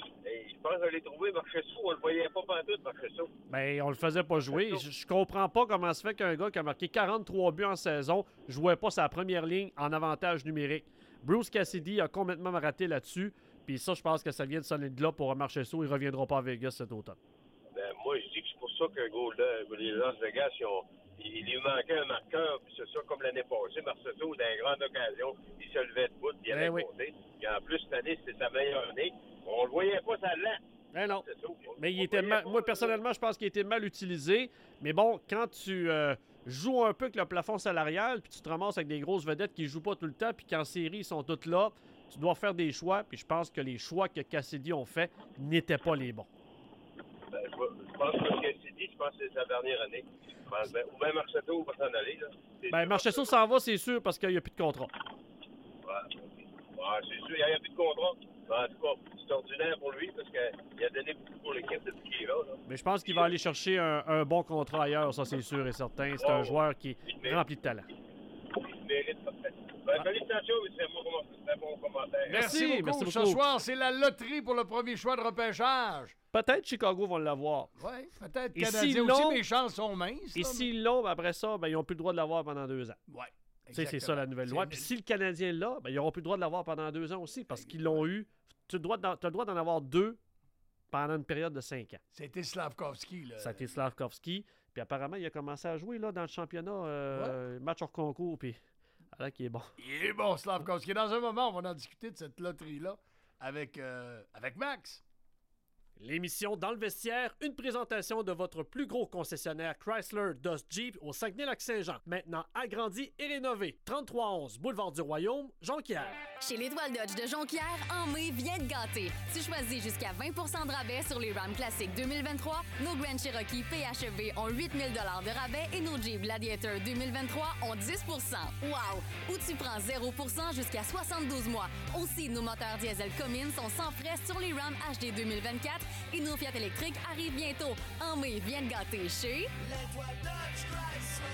Et je pense que je l'ai trouvé Marchesso, on le voyait pas pantoute, Marchesso. Ben, on le faisait pas jouer. Je, je comprends pas comment se fait qu'un gars qui a marqué quarante-trois buts en saison jouait pas sa première ligne en avantage numérique. Bruce Cassidy a complètement raté là-dessus. Puis ça, je pense que ça vient de sonner de là pour Marchesso. Il reviendra pas à Vegas cet automne. Ben, moi, je dis que c'est pour ça que Golden, les Las Vegas, ils ont, il lui manquait un marqueur. Puis c'est ça, comme l'année passée, Marchesso, dans une grande occasion, il se levait de bout, il allait oui. compter. Et en plus, cette année, c'était sa meilleure année. On le voyait pas, ça lent. Ben non. Mais il était mal, moi, personnellement, je pense qu'il était mal utilisé. Mais bon, quand tu euh, joues un peu avec le plafond salarial, puis tu te ramasses avec des grosses vedettes qui ne jouent pas tout le temps, puis qu'en série, ils sont toutes là, tu dois faire des choix. Puis je pense que les choix que Cassidy ont fait n'étaient pas les bons. Ben, je, je pense que Cassidy, je pense que c'est sa dernière année. Pense, ben, ou bien Marchesso va s'en aller. Là. Ben, Marchesso s'en va, c'est sûr, parce qu'il n'y a plus de contrat. Ouais, ouais, c'est sûr, il n'y a, a plus de contrat. En tout cas, c'est ordinaire pour lui parce qu'il a donné beaucoup pour l'équipe depuis qu'il est là, là. Mais je pense qu'il va aller chercher un, un bon contrat ailleurs, ça c'est sûr et certain. C'est oh, un joueur qui est rempli de talent. Il mérite ça. Ben, félicitations, c'est un bon commentaire. Merci, merci beaucoup. Merci beaucoup. Ce soir, c'est la loterie pour le premier choix de repêchage. Peut-être Chicago vont l'avoir. Oui, peut-être Canadien aussi, mais les chances sont minces. Et s'ils l'ont, ben après ça, ben, ils n'ont plus le droit de l'avoir pendant deux ans. Oui. C'est ça la nouvelle loi. Puis si le Canadien l'a, ben, ils n'auront plus le droit de l'avoir pendant deux ans aussi parce qu'ils l'ont eu. Tu as le droit d'en avoir deux pendant une période de cinq ans. C'était Slavkovski. Là. C'était Slavkovski. Puis apparemment, il a commencé à jouer là, dans le championnat, euh, ouais. match hors concours. Puis alors qu'il est bon. Il est bon, Slavkovski. Dans un moment, on va en discuter de cette loterie-là avec, euh, avec Max. L'émission Dans le vestiaire, une présentation de votre plus gros concessionnaire Chrysler Dodge Jeep au Saguenay-Lac-Saint-Jean. Maintenant agrandi et rénové. trente-trois onze Boulevard du Royaume, Jonquière. Chez l'Étoile Dodge de Jonquière, en mai, viens te gâter. Tu choisis jusqu'à vingt pour cent de rabais sur les Ram Classic deux mille vingt-trois, nos Grand Cherokee P H E V ont huit mille dollars de rabais et nos Jeep Gladiator deux mille vingt-trois ont dix pour cent. Wow! Ou tu prends zéro pour cent jusqu'à soixante-douze mois. Aussi, nos moteurs diesel Cummins sont sans frais sur les Ram H D deux mille vingt-quatre et nos Fiat électriques arrivent bientôt. En mai, viens te gâter chez l'Étoile Dodge Chrysler.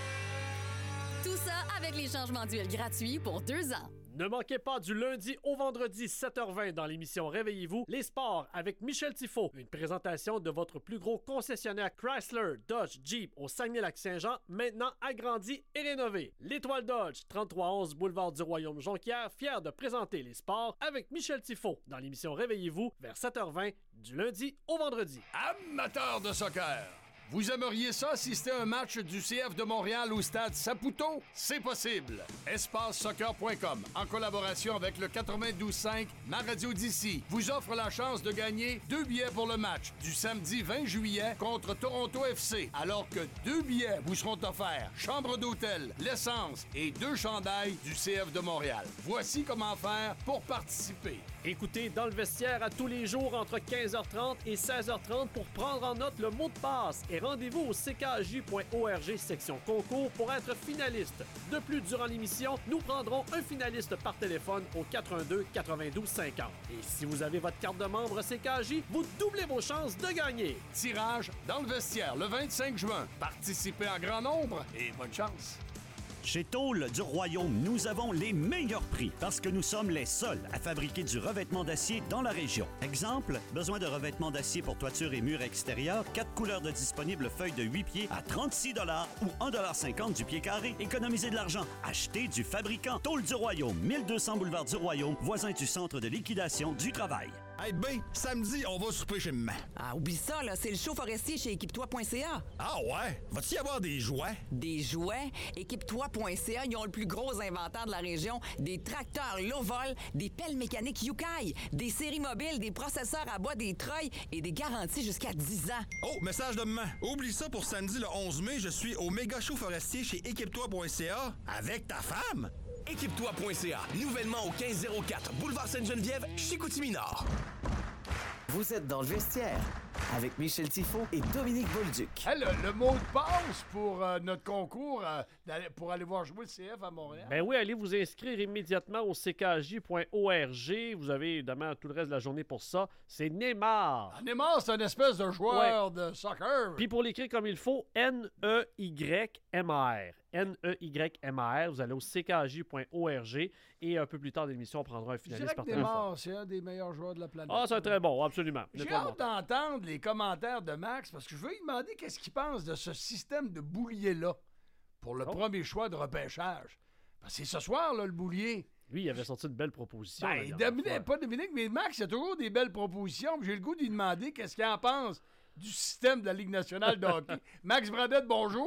Tout ça avec les changements d'huile gratuits pour deux ans. Ne manquez pas du lundi au vendredi sept heures vingt dans l'émission Réveillez-vous, les sports avec Michel Tifo. Une présentation de votre plus gros concessionnaire Chrysler, Dodge, Jeep au Saguenay-Lac-Saint-Jean, maintenant agrandi et rénové. L'Étoile Dodge, trente-trois onze Boulevard du Royaume Jonquière, fier de présenter les sports avec Michel Tifo dans l'émission Réveillez-vous vers sept heures vingt du lundi au vendredi. Amateurs de soccer! Vous aimeriez ça assister à un match du C F de Montréal au stade Saputo? C'est possible! espace soccer point com, en collaboration avec le quatre-vingt-douze cinq Ma Radio d'ici, vous offre la chance de gagner deux billets pour le match du samedi vingt juillet contre Toronto F C, alors que deux billets vous seront offerts, chambre d'hôtel, l'essence et deux chandails du C F de Montréal. Voici comment faire pour participer. Écoutez Dans le vestiaire à tous les jours entre quinze heures trente et seize heures trente pour prendre en note le mot de passe et rendez-vous au c k j point org section concours pour être finaliste. De plus, durant l'émission, nous prendrons un finaliste par téléphone au quatre un deux quatre-vingt-douze cinquante. Et si vous avez votre carte de membre C K J, vous doublez vos chances de gagner. Tirage dans le vestiaire le vingt-cinq juin. Participez en grand nombre et bonne chance. Chez Tôle du Royaume, nous avons les meilleurs prix parce que nous sommes les seuls à fabriquer du revêtement d'acier dans la région. Exemple, besoin de revêtement d'acier pour toiture et murs extérieurs, quatre couleurs de disponibles feuilles de huit pieds à trente-six dollars ou un dollar cinquante du pied carré. Économisez de l'argent. Achetez du fabricant. Tôle du Royaume, mille deux cents Boulevard du Royaume, voisin du Centre de liquidation du travail. Hey B, samedi, on va souper chez maman. Ah, oublie ça, là, c'est le show forestier chez équipe-toi point c a. Ah ouais? Va-t-il y avoir des jouets? Des jouets? équipe-toi point c a, ils ont le plus gros inventaire de la région. Des tracteurs low-vol, des pelles mécaniques Yukai, des séries mobiles, des processeurs à bois, des treuils et des garanties jusqu'à dix ans. Oh, message de maman. Oublie ça pour samedi le onze mai, je suis au méga show forestier chez équipe-toi point c a avec ta femme. équipe-toi point c a, nouvellement au quinze zéro quatre Boulevard Sainte-Geneviève, Chicoutimi-Nord. Vous êtes dans le vestiaire avec Michel Tifo et Dominique Bolduc. Hey, le, le mot de passe pour euh, notre concours euh, pour aller voir jouer le C F à Montréal. Ben oui, allez vous inscrire immédiatement au c k j point org. Vous avez évidemment tout le reste de la journée pour ça. C'est Neymar. Ah, Neymar, c'est une espèce de joueur ouais. de soccer. Puis pour l'écrire comme il faut, N E Y M A R. N E Y M A R. Vous allez au c k j point org et un peu plus tard dans l'émission, on prendra un finaliste par téléphone. Neymar, c'est un des meilleurs joueurs de la planète. Ah, c'est très bon, absolument. J'ai hâte d'entendre les commentaires de Max parce que je veux lui demander qu'est-ce qu'il pense de ce système de boulier-là pour le oh. premier choix de repêchage. Parce que c'est ce soir, là, le boulier. Lui, il avait sorti de belles propositions. Ben, Dominique, pas Dominique, mais Max, il a toujours des belles propositions. J'ai le goût de lui demander qu'est-ce qu'il en pense du système de la Ligue nationale de hockey. Max Bradette, bonjour.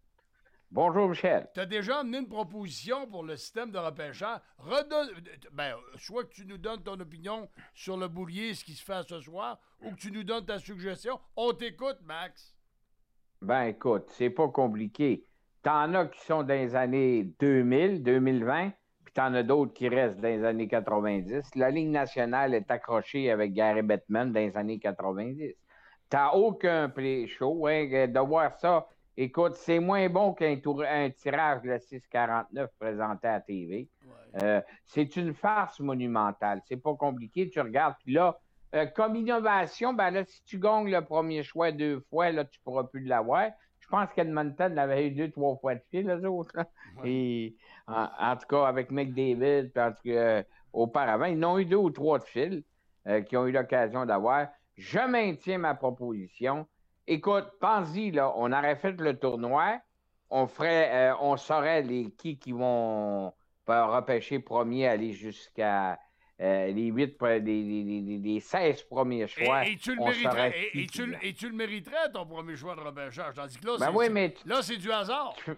Bonjour, Michel. Tu as déjà amené une proposition pour le système de repêchage. Redonne, ben, soit que tu nous donnes ton opinion sur le boulier, ce qui se fait ce soir, ou que tu nous donnes ta suggestion. On t'écoute, Max. Ben, écoute, c'est pas compliqué. T'en as qui sont dans les années deux mille, deux mille vingt, puis t'en as d'autres qui restent dans les années quatre-vingt-dix. La Ligue nationale est accrochée avec Gary Bettman dans les années quatre-vingt-dix. T'as aucun play-show, hein, de voir ça. Écoute, c'est moins bon qu'un tour, un tirage de la six quarante-neuf présenté à la T V. Ouais. Euh, c'est une farce monumentale. C'est pas compliqué. Tu regardes, puis là, euh, comme innovation, ben là, si tu gagnes le premier choix deux fois, là, tu pourras plus l'avoir. Je pense qu'Edmonton avait eu deux, trois fois de fil, les autres. Là. Ouais. Et en, en tout cas, avec McDavid, puis en tout cas, euh, auparavant, ils n'ont eu deux ou trois de fil euh, qui ont eu l'occasion d'avoir. Je maintiens ma proposition. Écoute, pense-y, là, on aurait fait le tournoi, on ferait, euh, on saurait les qui qui vont repêcher premier, aller jusqu'à euh, les huit, les, les, les, les seize premiers choix. Et, et, tu le mériterais, et, et, tu, et tu le mériterais, ton premier choix de repêchage, tandis que là, ben c'est, oui, mais tu, là, c'est du hasard. Tu,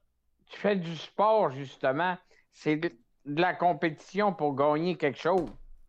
tu fais du sport, justement. C'est de, de la compétition pour gagner quelque chose.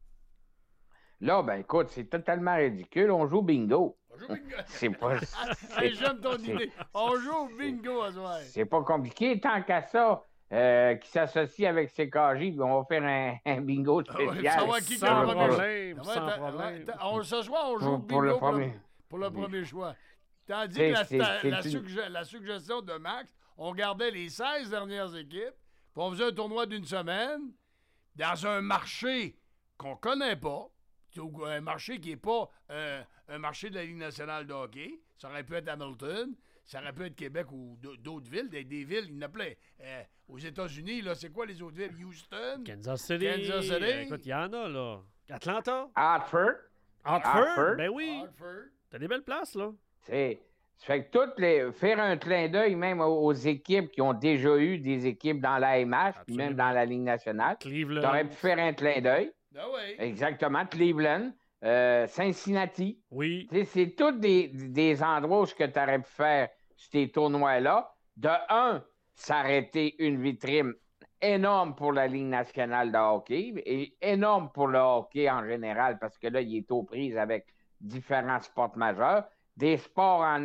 Là, ben écoute, c'est totalement ridicule. On joue bingo. On joue bingo. C'est pas... Hey, j'aime ton idée. On joue au bingo à soir. C'est pas compliqué. Tant qu'à ça, euh, qui s'associe avec C K J, on va faire un, un bingo spécial. Ah ouais, qui sans problème. Sans ouais, problème. On, ce soir, on joue au bingo pour le, pour le, pour le premier choix. Tandis que la, c'est, c'est la, une... sugge- la suggestion de Max, on gardait les seize dernières équipes, puis on faisait un tournoi d'une semaine dans un marché qu'on connaît pas. Un marché qui n'est pas euh, un marché de la Ligue nationale de hockey. Ça aurait pu être Hamilton, ça aurait pu être Québec ou d'autres villes, des, des villes, il y en a plein. Euh, aux États-Unis, là, c'est quoi les autres villes? Houston? Kansas City. Kansas City. Euh, écoute, il y en a, là. Atlanta? Hartford. Hartford? Hartford. Ben oui. Hartford. T'as des belles places, là. C'est... Ça fait que toutes les... faire un clin d'œil même aux, aux équipes qui ont déjà eu des équipes dans la M H, puis même dans la Ligue nationale. Cleveland. T'aurais pu faire un clin d'œil. Ah oui. Exactement. Cleveland, euh, Cincinnati. Oui. T'sais, c'est tous des, des endroits où tu aurais pu faire ces tournois-là. De un, ça aurait été une vitrine énorme pour la Ligue nationale de hockey et énorme pour le hockey en général parce que là, il est aux prises avec différents sports majeurs. Des sports en,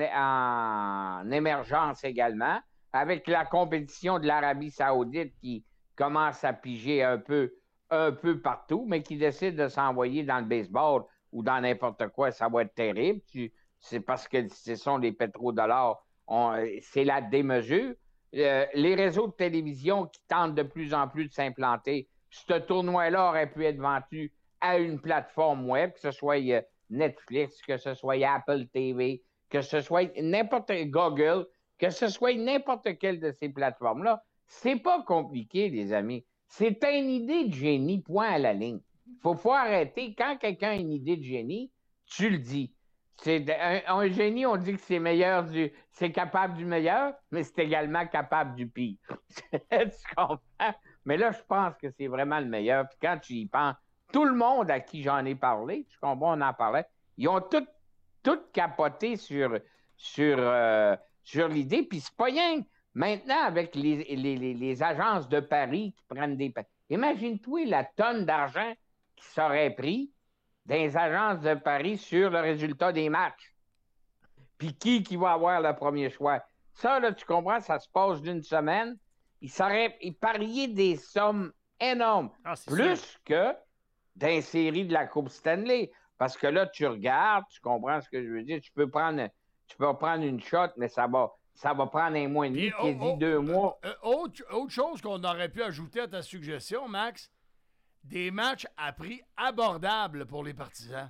en émergence également, avec la compétition de l'Arabie saoudite qui commence à piger un peu un peu partout, mais qui décide de s'envoyer dans le baseball ou dans n'importe quoi, ça va être terrible. Tu, c'est parce que ce sont les pétrodollars. On, c'est la démesure. Euh, les réseaux de télévision qui tentent de plus en plus de s'implanter. Ce tournoi-là aurait pu être vendu à une plateforme web, que ce soit euh, Netflix, que ce soit Apple T V, que ce soit n'importe Google, que ce soit n'importe quelle de ces plateformes-là. C'est pas compliqué, les amis. C'est une idée de génie, point à la ligne. Faut, faut arrêter. Quand quelqu'un a une idée de génie, tu le dis. C'est un, un génie, on dit que c'est meilleur du, c'est capable du meilleur, mais c'est également capable du pire. Tu comprends? Mais là, je pense que c'est vraiment le meilleur. Puis quand tu y penses, tout le monde à qui j'en ai parlé, tu comprends, on en parlait, ils ont tout, tout capoté sur, sur, euh, sur l'idée. Puis c'est pas rien. Maintenant, avec les, les, les, les agences de paris qui prennent des... Imagine-toi la tonne d'argent qui serait pris dans les agences de paris sur le résultat des matchs. Puis qui qui va avoir le premier choix? Ça, là, tu comprends, ça se passe d'une semaine. Ils seraient ils pariaient des sommes énormes. Ah, plus sûr. que dans les séries de la Coupe Stanley. Parce que là, tu regardes, tu comprends ce que je veux dire. Tu peux prendre, tu peux prendre une shot, mais ça va, ça va prendre un mois et demi, Et, quasi oh, oh, deux mois. Euh, autre, autre chose qu'on aurait pu ajouter à ta suggestion, Max, des matchs à prix abordables pour les partisans.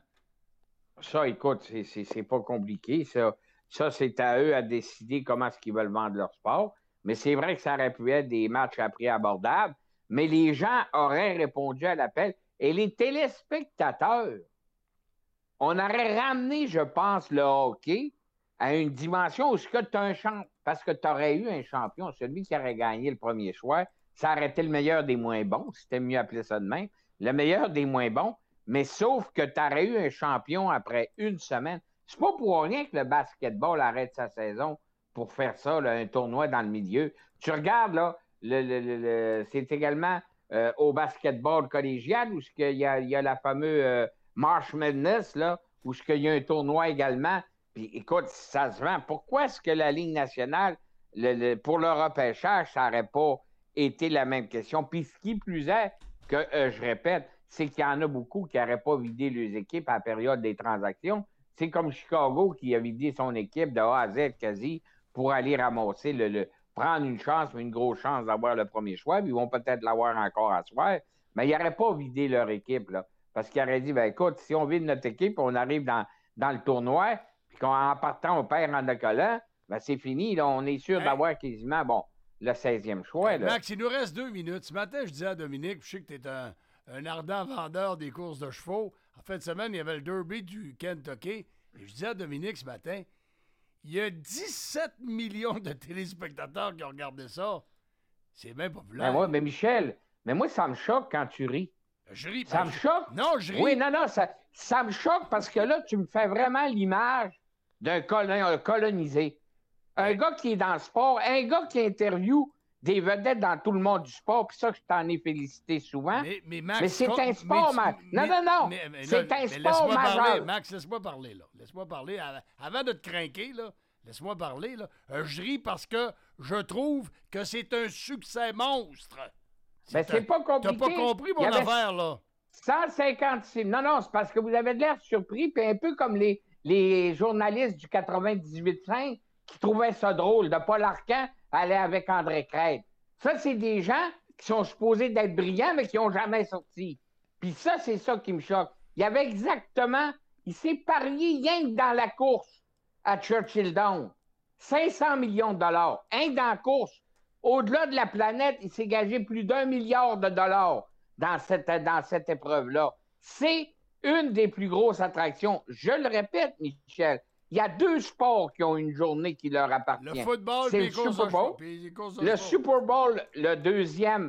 Ça, écoute, c'est, c'est, c'est pas compliqué. Ça, ça, c'est à eux à décider comment est-ce qu'ils veulent vendre leur sport. Mais c'est vrai que ça aurait pu être des matchs à prix abordables. Mais les gens auraient répondu à l'appel. Et les téléspectateurs, on aurait ramené, je pense, le hockey à une dimension où ce que tu as un champ, parce que tu aurais eu un champion, celui qui aurait gagné le premier choix, ça aurait été le meilleur des moins bons, c'était mieux appeler ça de même, le meilleur des moins bons, mais sauf que tu aurais eu un champion après une semaine. C'est pas pour rien que le basketball arrête sa saison pour faire ça, là, un tournoi dans le milieu. Tu regardes, là, le, le, le, le, c'est également euh, au basketball collégial où il y a, il y a la fameuse euh, March Madness, là, où il y a un tournoi également. Puis écoute, ça se vend. Pourquoi est-ce que la Ligue nationale, le, le, pour le repêchage, ça n'aurait pas été la même question? Puis ce qui plus est, que euh, je répète, c'est qu'il y en a beaucoup qui n'auraient pas vidé leurs équipes à la période des transactions. C'est comme Chicago qui a vidé son équipe de A à Z quasi pour aller ramasser, le, le prendre une chance, une grosse chance d'avoir le premier choix. Puis ils vont peut-être l'avoir encore à soir. Mais ils n'auraient pas vidé leur équipe, là. Parce qu'ils auraient dit, ben écoute, si on vide notre équipe, on arrive dans, dans le tournoi, puis qu'en partant, on perd en décollant, ben c'est fini. Là, on est sûr hey. d'avoir quasiment, bon, le seizième choix. Hey, là. Max, il nous reste deux minutes. Ce matin, je disais à Dominique, je sais que tu es un, un ardent vendeur des courses de chevaux. En fin de semaine, il y avait le Derby du Kentucky. Et je disais à Dominique ce matin, il y a dix-sept millions de téléspectateurs qui ont regardé ça. C'est bien populaire. Ben ouais, mais Michel, mais moi, ça me choque quand tu ris. Je ris. Ça me je... choque? Non, je ris. Oui, non, non, ça, ça me choque parce que là, tu me fais vraiment l'image d'un colon, colonisé. Un gars qui est dans le sport, un gars qui interviewe des vedettes dans tout le monde du sport, puis ça, je t'en ai félicité souvent. Mais, mais, Max, mais c'est un sport, Max. Non, non, non. Mais, mais, c'est là, un sport majeur. Parler, Max, laisse-moi parler, là. Laisse-moi parler. Avant de te craquer, là, laisse-moi parler, là. Euh, je ris parce que je trouve que c'est un succès monstre. Mais c'est pas compliqué. T'as pas compris mon affaire, là. cent cinquante-six. Non, non, c'est parce que vous avez de l'air surpris, puis un peu comme les, les journalistes du quatre-vingt-dix-huit cinq qui trouvaient ça drôle de Paul Arcand aller avec André Crête. Ça, c'est des gens qui sont supposés d'être brillants, mais qui n'ont jamais sorti. Puis ça, c'est ça qui me choque. Il y avait exactement... Il s'est parié rien que dans la course à Churchill Downs. cinq cents millions de dollars. Rien que dans la course. Au-delà de la planète, il s'est gagé plus d'un milliard de dollars dans cette, dans cette épreuve-là. C'est une des plus grosses attractions. Je le répète, Michel, il y a deux sports qui ont une journée qui leur appartient. Le football c'est et le Super Bowl. Le sport. Super Bowl, le deuxième,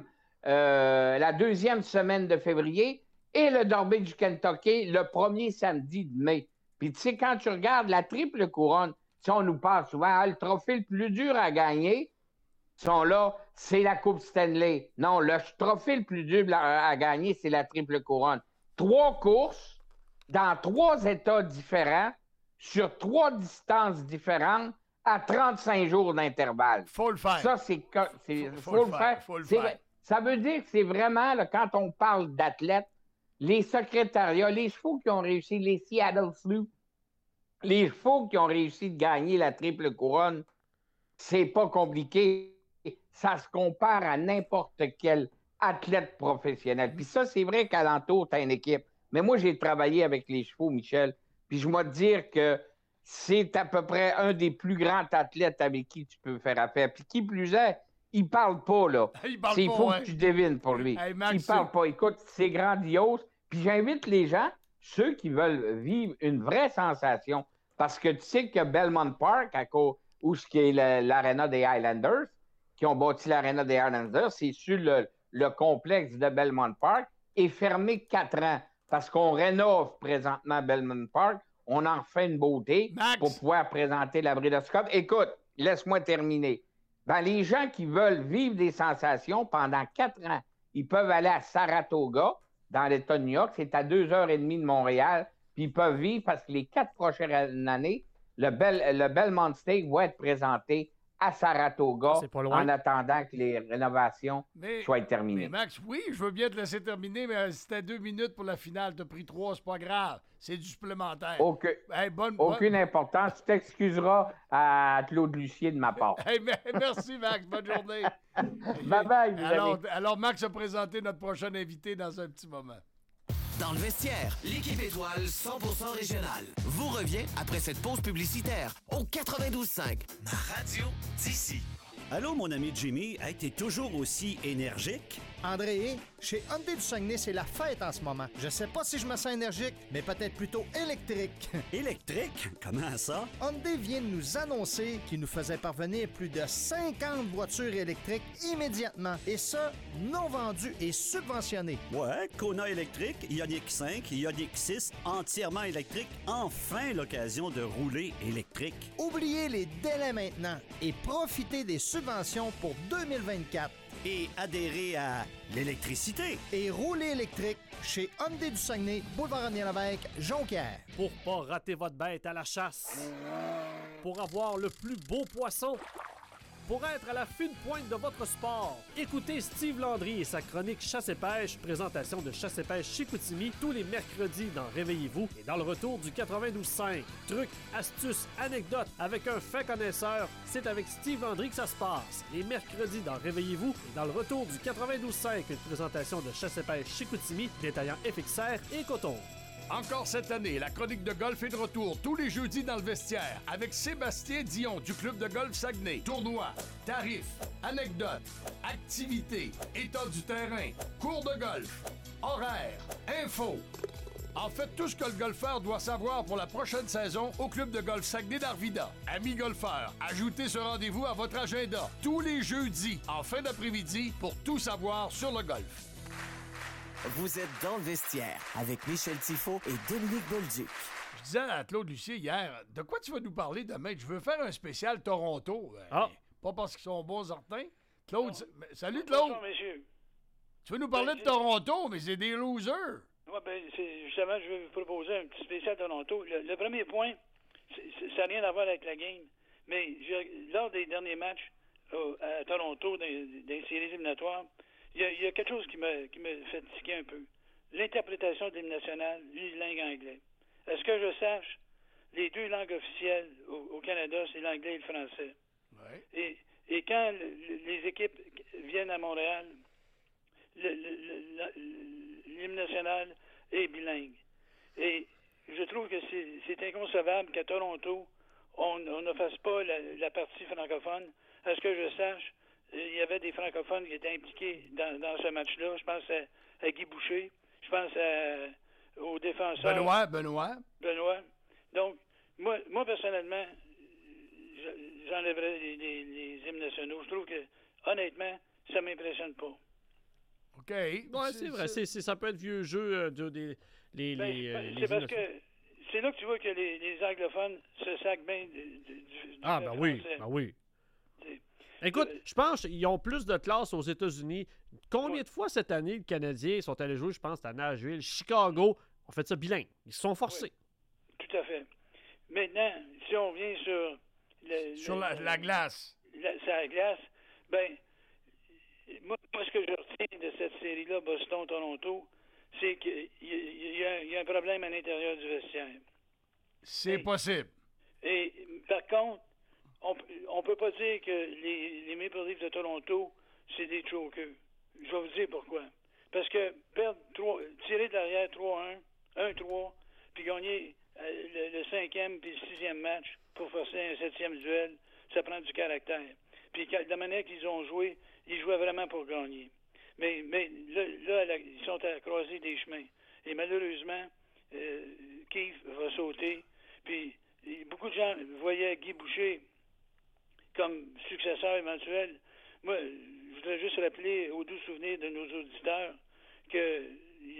euh, la deuxième semaine de février, et le Derby du Kentucky, le premier samedi de mai. Puis tu sais, quand tu regardes la triple couronne, si on nous parle souvent, ah, le trophée le plus dur à gagner, sont là, c'est la Coupe Stanley. Non, le trophée le plus dur à, à gagner, c'est la triple couronne. Trois courses dans trois États différents, sur trois distances différentes, à trente-cinq jours d'intervalle. Faut le faire. Ça, c'est... c'est faut, faut, faut le faire. faire. Faut le faire. Ça veut dire que c'est vraiment, là, quand on parle d'athlètes, les secrétariats, les chevaux qui ont réussi, les Seattle Slew, les chevaux qui ont réussi de gagner la triple couronne, c'est pas compliqué. Ça se compare à n'importe quel athlète professionnel. Puis ça, c'est vrai qu'alentour, tu as une équipe. Mais moi, j'ai travaillé avec les chevaux, Michel. Puis je dois te dire que c'est à peu près un des plus grands athlètes avec qui tu peux faire affaire. Puis qui plus est, il parle pas, là. Il parle c'est, pas, Il faut ouais. que tu devines pour lui. Hey, Max, il parle pas. Écoute, c'est grandiose. Puis j'invite les gens, ceux qui veulent vivre une vraie sensation, parce que tu sais que Belmont Park, à cause, où ce qui est le, l'aréna des Highlanders, qui ont bâti l'aréna des Highlanders, c'est sur le, le complexe de Belmont Park. est fermé quatre ans parce qu'on rénove présentement Belmont Park. On en fait une beauté Max. pour pouvoir présenter la Bridoscope. Écoute, laisse-moi terminer. Ben, les gens qui veulent vivre des sensations pendant quatre ans, ils peuvent aller à Saratoga, dans l'État de New York. C'est à deux heures et demie de Montréal. Puis ils peuvent vivre parce que les quatre prochaines années, le, Bel, le Belmont State va être présenté à Saratoga en attendant que les rénovations mais, soient terminées. Mais Max, oui, je veux bien te laisser terminer, mais c'était deux minutes pour la finale. Tu as pris trois, c'est pas grave. C'est du supplémentaire. Aucun, hey, bonne, aucune bonne... importance. Tu t'excuseras à Claude Lucier de ma part. Hey, merci, Max. Bonne journée. Bye-bye, vous alors, avez... alors, Max a présenté notre prochain invité dans un petit moment. Dans le vestiaire, l'équipe étoile cent pour cent régionale vous revient après cette pause publicitaire au quatre-vingt-douze cinq, la radio d'ici. Allô, mon ami Jimmy, hey, t'es toujours aussi énergique? André, chez Hyundai du Saguenay, c'est la fête en ce moment. Je sais pas si je me sens énergique, mais peut-être plutôt électrique. Électrique? Comment ça? Hyundai vient de nous annoncer qu'il nous faisait parvenir plus de cinquante voitures électriques immédiatement. Et ça, non vendues et subventionnées. Ouais, Kona électrique, Ioniq cinq, Ioniq six, entièrement électrique. Enfin l'occasion de rouler électrique. Oubliez les délais maintenant et profitez des subventions pour deux mille vingt-quatre. Et adhérer à l'électricité. Et rouler électrique chez Hyundai du Saguenay, boulevard René-Lévesque, Jonquière. Pour pas rater votre bête à la chasse. Pour avoir le plus beau poisson. Pour être à la fine pointe de votre sport, écoutez Steve Landry et sa chronique Chasse et pêche, présentation de Chasse et pêche Chicoutimi tous les mercredis dans Réveillez-vous et dans le retour du quatre-vingt-douze cinq. Trucs, astuces, anecdotes avec un fin connaisseur, c'est avec Steve Landry que ça se passe. Les mercredis dans Réveillez-vous et dans le retour du quatre-vingt-douze cinq, une présentation de Chasse et pêche Chicoutimi, détaillant F X R et coton. Encore cette année, la chronique de golf est de retour tous les jeudis dans le vestiaire avec Sébastien Dion du club de golf Saguenay. Tournois, tarifs, anecdotes, activités, état du terrain, cours de golf, horaires, infos. En fait, tout ce que le golfeur doit savoir pour la prochaine saison au club de golf Saguenay d'Arvida. Amis golfeurs, ajoutez ce rendez-vous à votre agenda tous les jeudis en fin d'après-midi pour tout savoir sur le golf. Vous êtes dans le vestiaire avec Michel Tifo et Dominique Bolduc. Je disais à Claude Lucier hier, de quoi tu vas nous parler demain? Je veux faire un spécial Toronto. Ah. Pas parce qu'ils sont bons certains. Claude, non. Salut Claude. Bonjour, messieurs. Tu veux nous parler ben, de Toronto, mais c'est des losers. Oui, ben, c'est, justement, je vais vous proposer un petit spécial Toronto. Le, le premier point, c'est, c'est, ça n'a rien à voir avec la game, mais je, lors des derniers matchs euh, à Toronto, dans, dans les séries éliminatoires, il y, y a quelque chose qui me, qui me fait tiquer un peu. L'interprétation de l'hymne national, unilingue anglais. Est-ce que je sache, les deux langues officielles au, au Canada, c'est l'anglais et le français. Ouais. Et, et quand le, les équipes viennent à Montréal, le, le, le, l'hymne national est bilingue. Et je trouve que c'est, c'est inconcevable qu'à Toronto, on, on ne fasse pas la, la partie francophone. À ce que je sache, il y avait des francophones qui étaient impliqués dans, dans ce match-là. Je pense à, à Guy Boucher. Je pense à, aux défenseurs. Benoît, Benoît. Benoît. Donc, moi, moi personnellement, j'enlèverais les, les, les hymnes nationaux. Je trouve que, honnêtement, ça m'impressionne pas. OK. Ouais, c'est, c'est vrai. C'est, c'est, ça peut être vieux jeu euh, de, des les, ben, les, c'est, les c'est parce que c'est là que tu vois que les, les anglophones se sacent bien du, du, du Ah, ben oui, ben oui. Écoute, je pense qu'ils ont plus de classe aux États-Unis. Combien de fois cette année, les Canadiens sont allés jouer, je pense, à Nashville, Chicago, ont fait ça bilingue. Ils se sont forcés. Oui, tout à fait. Maintenant, si on vient sur... Le, sur le, la, la glace. La, sur la glace, ben, moi, moi, ce que je retiens de cette série-là, Boston-Toronto, c'est qu'il y, y, y, a, y a un problème à l'intérieur du vestiaire. C'est et, possible. Et par contre, on ne peut pas dire que les, les Maple Leafs de Toronto, c'est des chokers. Je vais vous dire pourquoi. Parce que perdre trois, tirer de l'arrière trois un, un trois, puis gagner euh, le, le cinquième puis le sixième match pour forcer un septième duel, ça prend du caractère. Puis de la manière qu'ils ont joué, ils jouaient vraiment pour gagner. Mais, mais là, là la, ils sont à croiser des chemins. Et malheureusement, euh, Keith va sauter. Puis beaucoup de gens voyaient Guy Boucher comme successeur éventuel. Moi, je voudrais juste rappeler aux doux souvenirs de nos auditeurs qu'il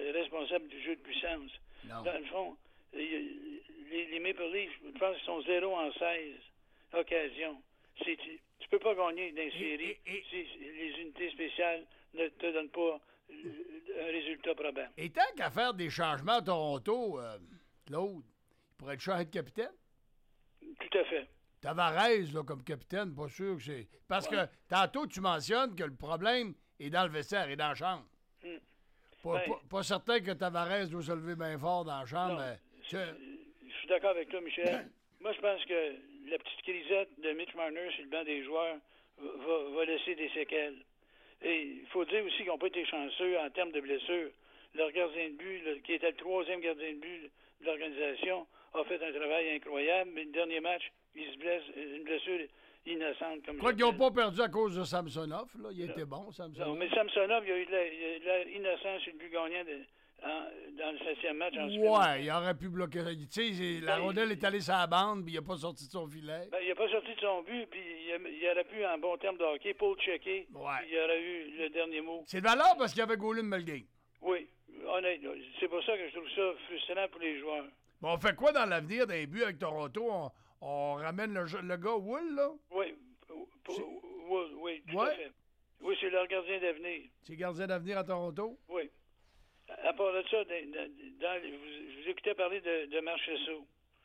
responsable du jeu de puissance. Non. Dans le fond, les, les Maple Leafs, je pense qu'ils sont zéro en seize occasions. C'est, tu, tu peux pas gagner dans les séries si les unités spéciales ne te donnent pas un résultat probable. Et tant qu'à faire des changements à Toronto, euh, Claude, il pourrait être changé de capitaine? Tout à fait. Tavares, là, comme capitaine, pas sûr que c'est... Parce Ouais. que tantôt, tu mentionnes que le problème est dans le vestiaire et dans la chambre. Hmm. Pas, Ben- pas- pas certain que Tavares doit se lever bien fort dans la chambre, Non. mais... tu- Je suis d'accord avec toi, Michel. Moi, je pense que la petite crisette de Mitch Marner sur le banc des joueurs va, va laisser des séquelles. Et il faut dire aussi qu'ils n'ont pas été chanceux en termes de blessures. Leur gardien de but, le- qui était le troisième gardien de but de l'organisation, a fait un travail incroyable, mais le dernier match, il se blesse, une blessure innocente. Comme Je crois qu'ils n'ont pas perdu à cause de Samsonov, là. Il était bon, Samsonov. Non, mais Samsonov, il y a eu de la- il y a eu de l'air innocent sur le but gagnant de- en- dans le septième match. En Ouais, il aurait pu bloquer. Tu sais, c'est- la Ben, rondelle est allée sur la bande, puis il n'a pas sorti de son filet. Ben, il n'a pas sorti de son but, puis il, a- il aurait pu, en bon terme de hockey, pour le checker. Il aurait eu le dernier mot. C'est de valeur parce qu'il y avait Golin Melgame. Oui, honnêtement. C'est pour ça que je trouve ça frustrant pour les joueurs. Bon, on fait quoi dans l'avenir d'un but avec Toronto? On, on ramène le, le gars Wool, là? Oui, pour- oui, oui, tout Ouais. à fait. Oui, c'est leur gardien d'avenir. C'est gardien d'avenir à Toronto? Oui. À part de ça, dans, dans- dans- vous, je vous écoutais parler de, de Marchessault.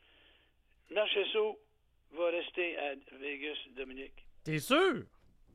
Marchessault va rester à Vegas, Dominique. T'es sûr?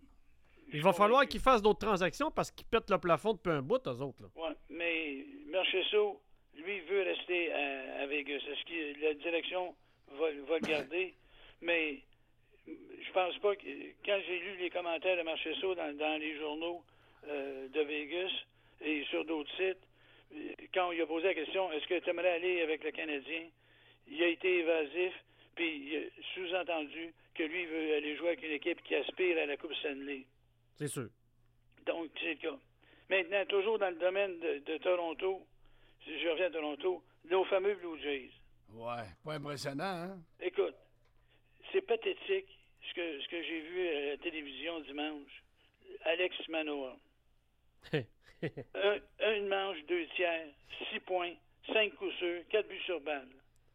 Il va falloir qu'ils fassent d'autres transactions parce qu'ils pètent le plafond depuis un bout, eux autres. Là. Oui, mais Marchessault, lui, veut rester à, à Vegas. Est-ce que la direction va, va le garder? Mais je pense pas que... Quand j'ai lu les commentaires de Marchessault dans, dans les journaux euh, de Vegas et sur d'autres sites, quand on lui a posé la question, est-ce que tu aimerais aller avec le Canadien? Il a été évasif, puis il a sous-entendu que lui, il veut aller jouer avec une équipe qui aspire à la Coupe Stanley. C'est sûr. Donc, c'est le cas. Maintenant, toujours dans le domaine de, de Toronto, si je reviens à Toronto, nos fameux Blue Jays. Ouais, pas impressionnant, hein? Écoute, c'est pathétique ce que, ce que j'ai vu à la télévision dimanche. Alex Manoah. un, une manche, deux tiers, six points, cinq coups sûrs, quatre buts sur balle.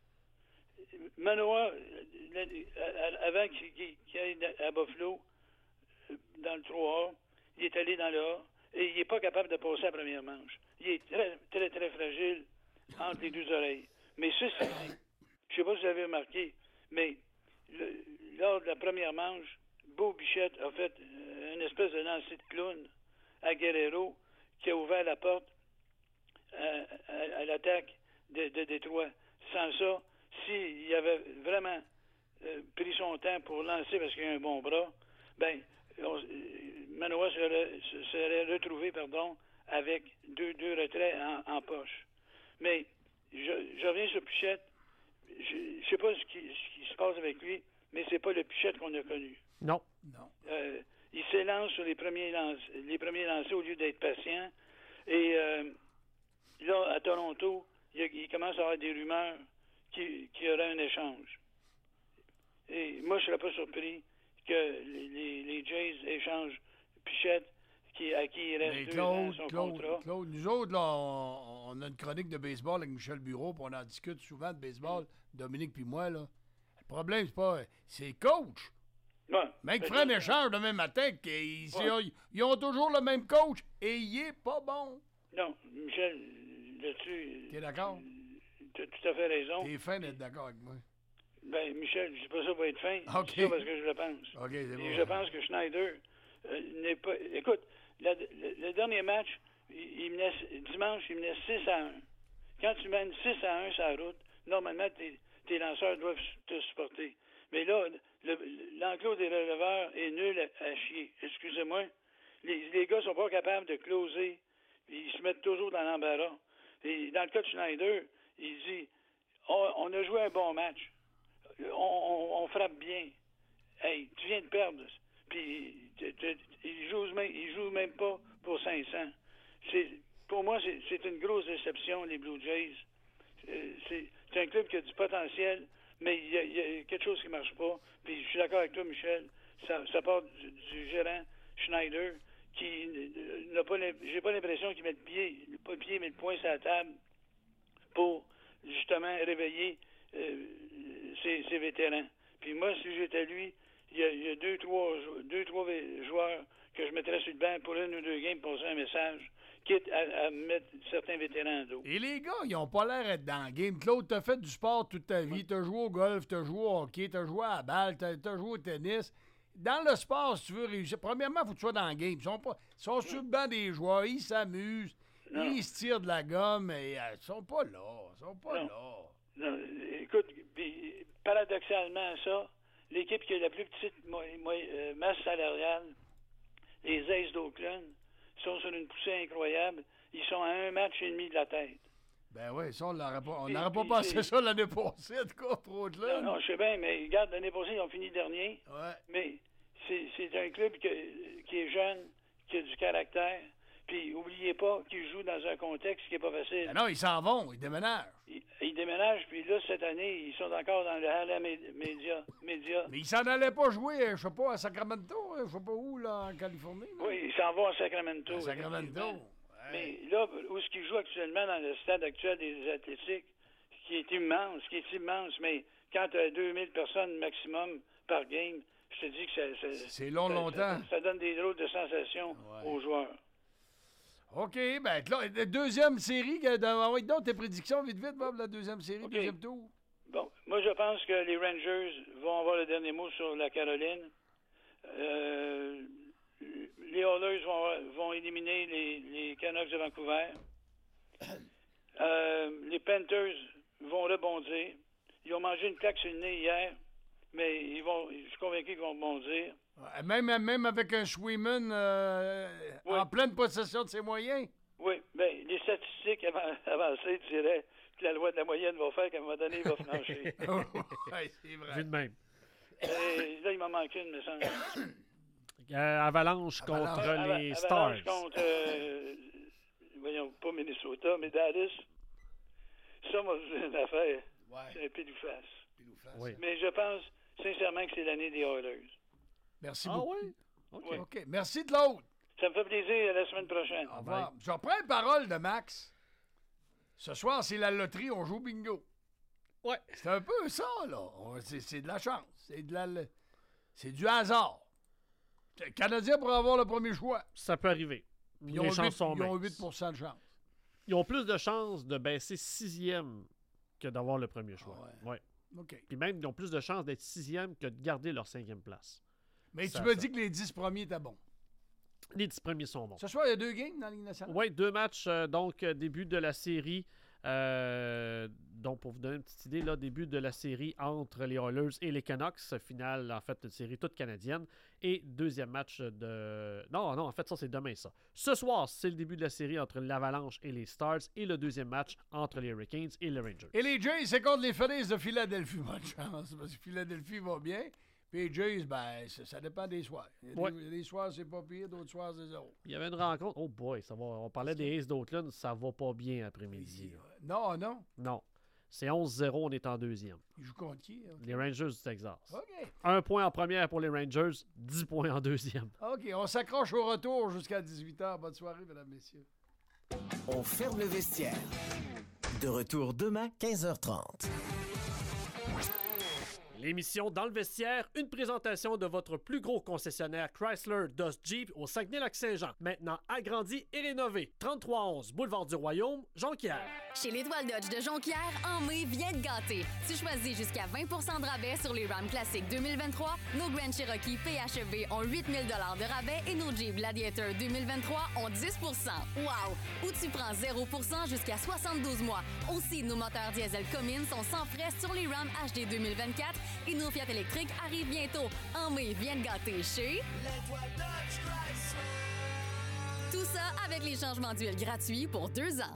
Manoah, avant qu'il qu'il- qu'il aille à Buffalo, dans le trois A, il est allé dans le A et il n'est pas capable de passer la première manche. Il est très, très, très fragile entre les deux oreilles. Mais ceci dit, je ne sais pas si vous avez remarqué, mais le- lors de la première manche, Beau Bichette a fait euh, une espèce de lancer de clown à Guerrero qui a ouvert la porte à, à- à l'attaque de, de Détroit. Sans ça, s'il avait vraiment euh, pris son temps pour lancer parce qu'il a un bon bras, ben on- euh, Manoah serait, se serait retrouvé pardon, avec deux, deux retraits en, en poche. Mais je, je reviens sur Pichette. Je ne sais pas ce qui, ce qui se passe avec lui, mais c'est pas le Pichette qu'on a connu. Non. Non. Euh, il s'élance sur les premiers lancers, les premiers lancers au lieu d'être patient. Et euh, là, à Toronto, il, y a- il commence à y avoir des rumeurs qu'il qu'il y aurait un échange. Et moi, je ne serais pas surpris que les, les, les Jays échangent Pichette, qui, à qui il reste Mais deux ans Claude, son Claude, contrat. Claude, nous autres, là, on, on a une chronique de baseball avec Michel Bureau, puis on en discute souvent de baseball, Dominique puis moi, là. Le problème, c'est pas... C'est coach. Ouais. Mec, Mais ferait un là- échange demain matin, qu'ils Ouais. ils, ils ont toujours le même coach, et il est pas bon. Non, Michel, là-dessus... T'es d'accord? Tu as tout à fait raison. T'es fin d'être d'accord avec moi. Ben, Michel, je dis pas ça pour être fin. OK. Je dis ça parce que je le pense. OK, c'est Et bon. je pense que Schneider euh, n'est pas... Écoute, la- le, le dernier match, il, il menait, dimanche, il menait six à un. Quand tu mènes six à un sur la route, normalement, tes, tes lanceurs doivent te supporter. Mais là, le- l'enclos des releveurs est nul à, à chier. Excusez-moi. Les, les gars sont pas capables de closer. Ils se mettent toujours dans l'embarras. Et dans le cas de Schneider, il dit on, on a joué un bon match. On, on- on frappe bien. Hey, tu viens de perdre. Puis tu- tu- il joue même, il joue même pas pour cinq cents. C'est, pour moi, c'est, c'est une grosse déception, les Blue Jays. Euh, C'est, c'est un club qui a du potentiel, mais il y, a, il y a quelque chose qui marche pas. Puis je suis d'accord avec toi, Michel. Ça, ça part du, du gérant Schneider qui euh, n'a pas l'im- j'ai pas l'impression qu'il met le pied, pas le pied, mais le poing sur la table pour justement réveiller euh, ses, ses vétérans. Puis moi, si j'étais lui, il y a, il y a deux, trois, jou- deux, trois vé- joueurs que je mettrais sur le banc pour une ou deux games pour passer un message, quitte à, à mettre certains vétérans à dos. Et les gars, ils ont pas l'air d'être dans le game. Claude, t'as fait du sport toute ta vie. T'as joué au golf, t'as joué au hockey, t'as joué à la balle, t'as, t'as joué au tennis. Dans le sport, si tu veux réussir, premièrement, il faut que tu sois dans le game. Ils sont, pas, ils sont sur le banc des joueurs, ils s'amusent, Non. ils se tirent de la gomme, et euh, ils sont pas là. Ils sont pas Non. là. Non, écoute, puis, paradoxalement à ça, l'équipe qui a la plus petite mo- mo- euh, masse salariale, les Aces d'Oakland, sont sur une poussée incroyable. Ils sont à un match et demi de la tête. Ben oui, ça, on l'aurait pas, on Puis- n'aurait pas puis pensé c'est- ça l'année passée, en tout cas, pour Non, non, je sais bien, mais regarde, l'année passée, ils ont fini dernier. Ouais. Mais c'est, c'est un club que- qui est jeune, qui a du caractère. Puis, oubliez pas qu'ils jouent dans un contexte qui n'est pas facile. Ben non, ils s'en vont, ils déménagent. Ils, ils déménagent, puis là, cette année, ils sont encore dans le Hala Média. Média. Mais ils s'en allaient pas jouer, je sais pas, à Sacramento, je sais pas où, là, en Californie. là. Oui, ils s'en vont à Sacramento. À Sacramento. effectivement. Mais là, où est-ce qu'ils jouent actuellement dans le stade actuel des Athlétiques, qui est immense, qui est immense, mais quand tu as deux mille personnes maximum par game, je te dis que ça, ça- C'est long, ça- longtemps. Ça, ça donne des drôles de sensations aux joueurs. OK, ben, là, la deuxième série, que- dans- oui, donc tes prédictions, vite, vite, Bob, la deuxième série, deuxième tour. Bon, moi, je pense que les Rangers vont avoir le dernier mot sur la Caroline. Euh, les Oilers vont, vont éliminer les, les Canucks de Vancouver. Euh, les Panthers vont rebondir. Ils ont mangé une claque sur le nez hier, mais ils vont, je suis convaincu qu'ils vont rebondir. Ouais, Même, même avec un Swayman euh, en pleine possession de ses moyens. Oui, bien, les statistiques avant- avancées diraient que la loi de la moyenne va faire qu'à un moment donné, il va flancher. Ouais, c'est vrai. Vu de même. Et là, il m'en manque une, me semble. Euh, Avalanche contre Ava- les Avalanche Stars. contre, euh, voyons, pas Minnesota, mais Dallas. Ça, moi, c'est une affaire. C'est un pile ou face. Oui. Mais je pense sincèrement que c'est l'année des Oilers. Merci Ah beaucoup. oui? OK. Oui. OK, merci de l'autre. Ça me fait plaisir. À la semaine prochaine. Au revoir. Je reprends la parole de Max. Ce soir, c'est la loterie, on joue bingo. Ouais. C'est un peu ça, là. On- C'est, c'est de la chance. C'est de la... C'est du hasard. Le Canadien pourrait avoir le premier choix. Ça peut arriver. Puis Les ils ont, chances huit, sont ils ont minces. huit pour cent de chance. Ils ont plus de chances de baisser sixième que d'avoir le premier choix. Ouais. OK. Puis même, ils ont plus de chances d'être sixième que de garder leur cinquième place. Mais Ça, tu me ça. dis que les dix premiers étaient bons. Les dix premiers sont bons. Ce soir, il y a deux games dans la Ligue nationale. Oui, deux matchs. euh, donc, euh, début de la série. euh, donc, pour vous donner une petite idée, là, début de la série entre les Oilers et les Canucks. Finale, en fait, une série toute canadienne. Et deuxième match de... Non, non, en fait, ça, c'est demain, ça. Ce soir, c'est le début de la série entre l'Avalanche et les Stars. Et le deuxième match entre les Hurricanes et les Rangers. Et les Jays, c'est contre les Phillies de Philadelphie. Bonne chance, parce que Philadelphie va bien. Puis les Jays, ben, ça, ça dépend des soirs. Il y a des, Ouais. des soirs, c'est pas pire, d'autres soirs, c'est zéro. Il y avait une rencontre. Oh boy, ça va. On parlait des Aces d'Oakland. Ça va pas bien après-midi. là. Non, non. Non. C'est onze zéro, on est en deuxième. Ils jouent contre qui? OK. Les Rangers du Texas. OK. Un point en première pour les Rangers, dix points en deuxième. OK, on s'accroche au retour jusqu'à dix-huit heures. Bonne soirée, mesdames, messieurs. On ferme le vestiaire. De retour demain, quinze heures trente. L'émission Dans le vestiaire, une présentation de votre plus gros concessionnaire Chrysler Dodge Jeep au Saguenay-Lac-Saint-Jean. Maintenant agrandi et rénové. trente-trois onze Boulevard du Royaume, Jonquière. Chez l'Étoile Dodge de Jonquière, en mai, viens te gâter. Tu choisis jusqu'à vingt pour cent de rabais sur les Ram Classic deux mille vingt-trois, nos Grand Cherokee P H E V ont huit mille dollars de rabais et nos Jeep Gladiator deux mille vingt-trois ont dix pour cent. Wow! Ou tu prends zéro pour cent jusqu'à soixante-douze mois. Aussi, nos moteurs diesel Cummins sont sans frais sur les Ram H D deux mille vingt-quatre et nos Fiat électriques arrivent bientôt. En mai, viens te gâter chez... Tout ça avec les changements d'huile gratuits pour deux ans.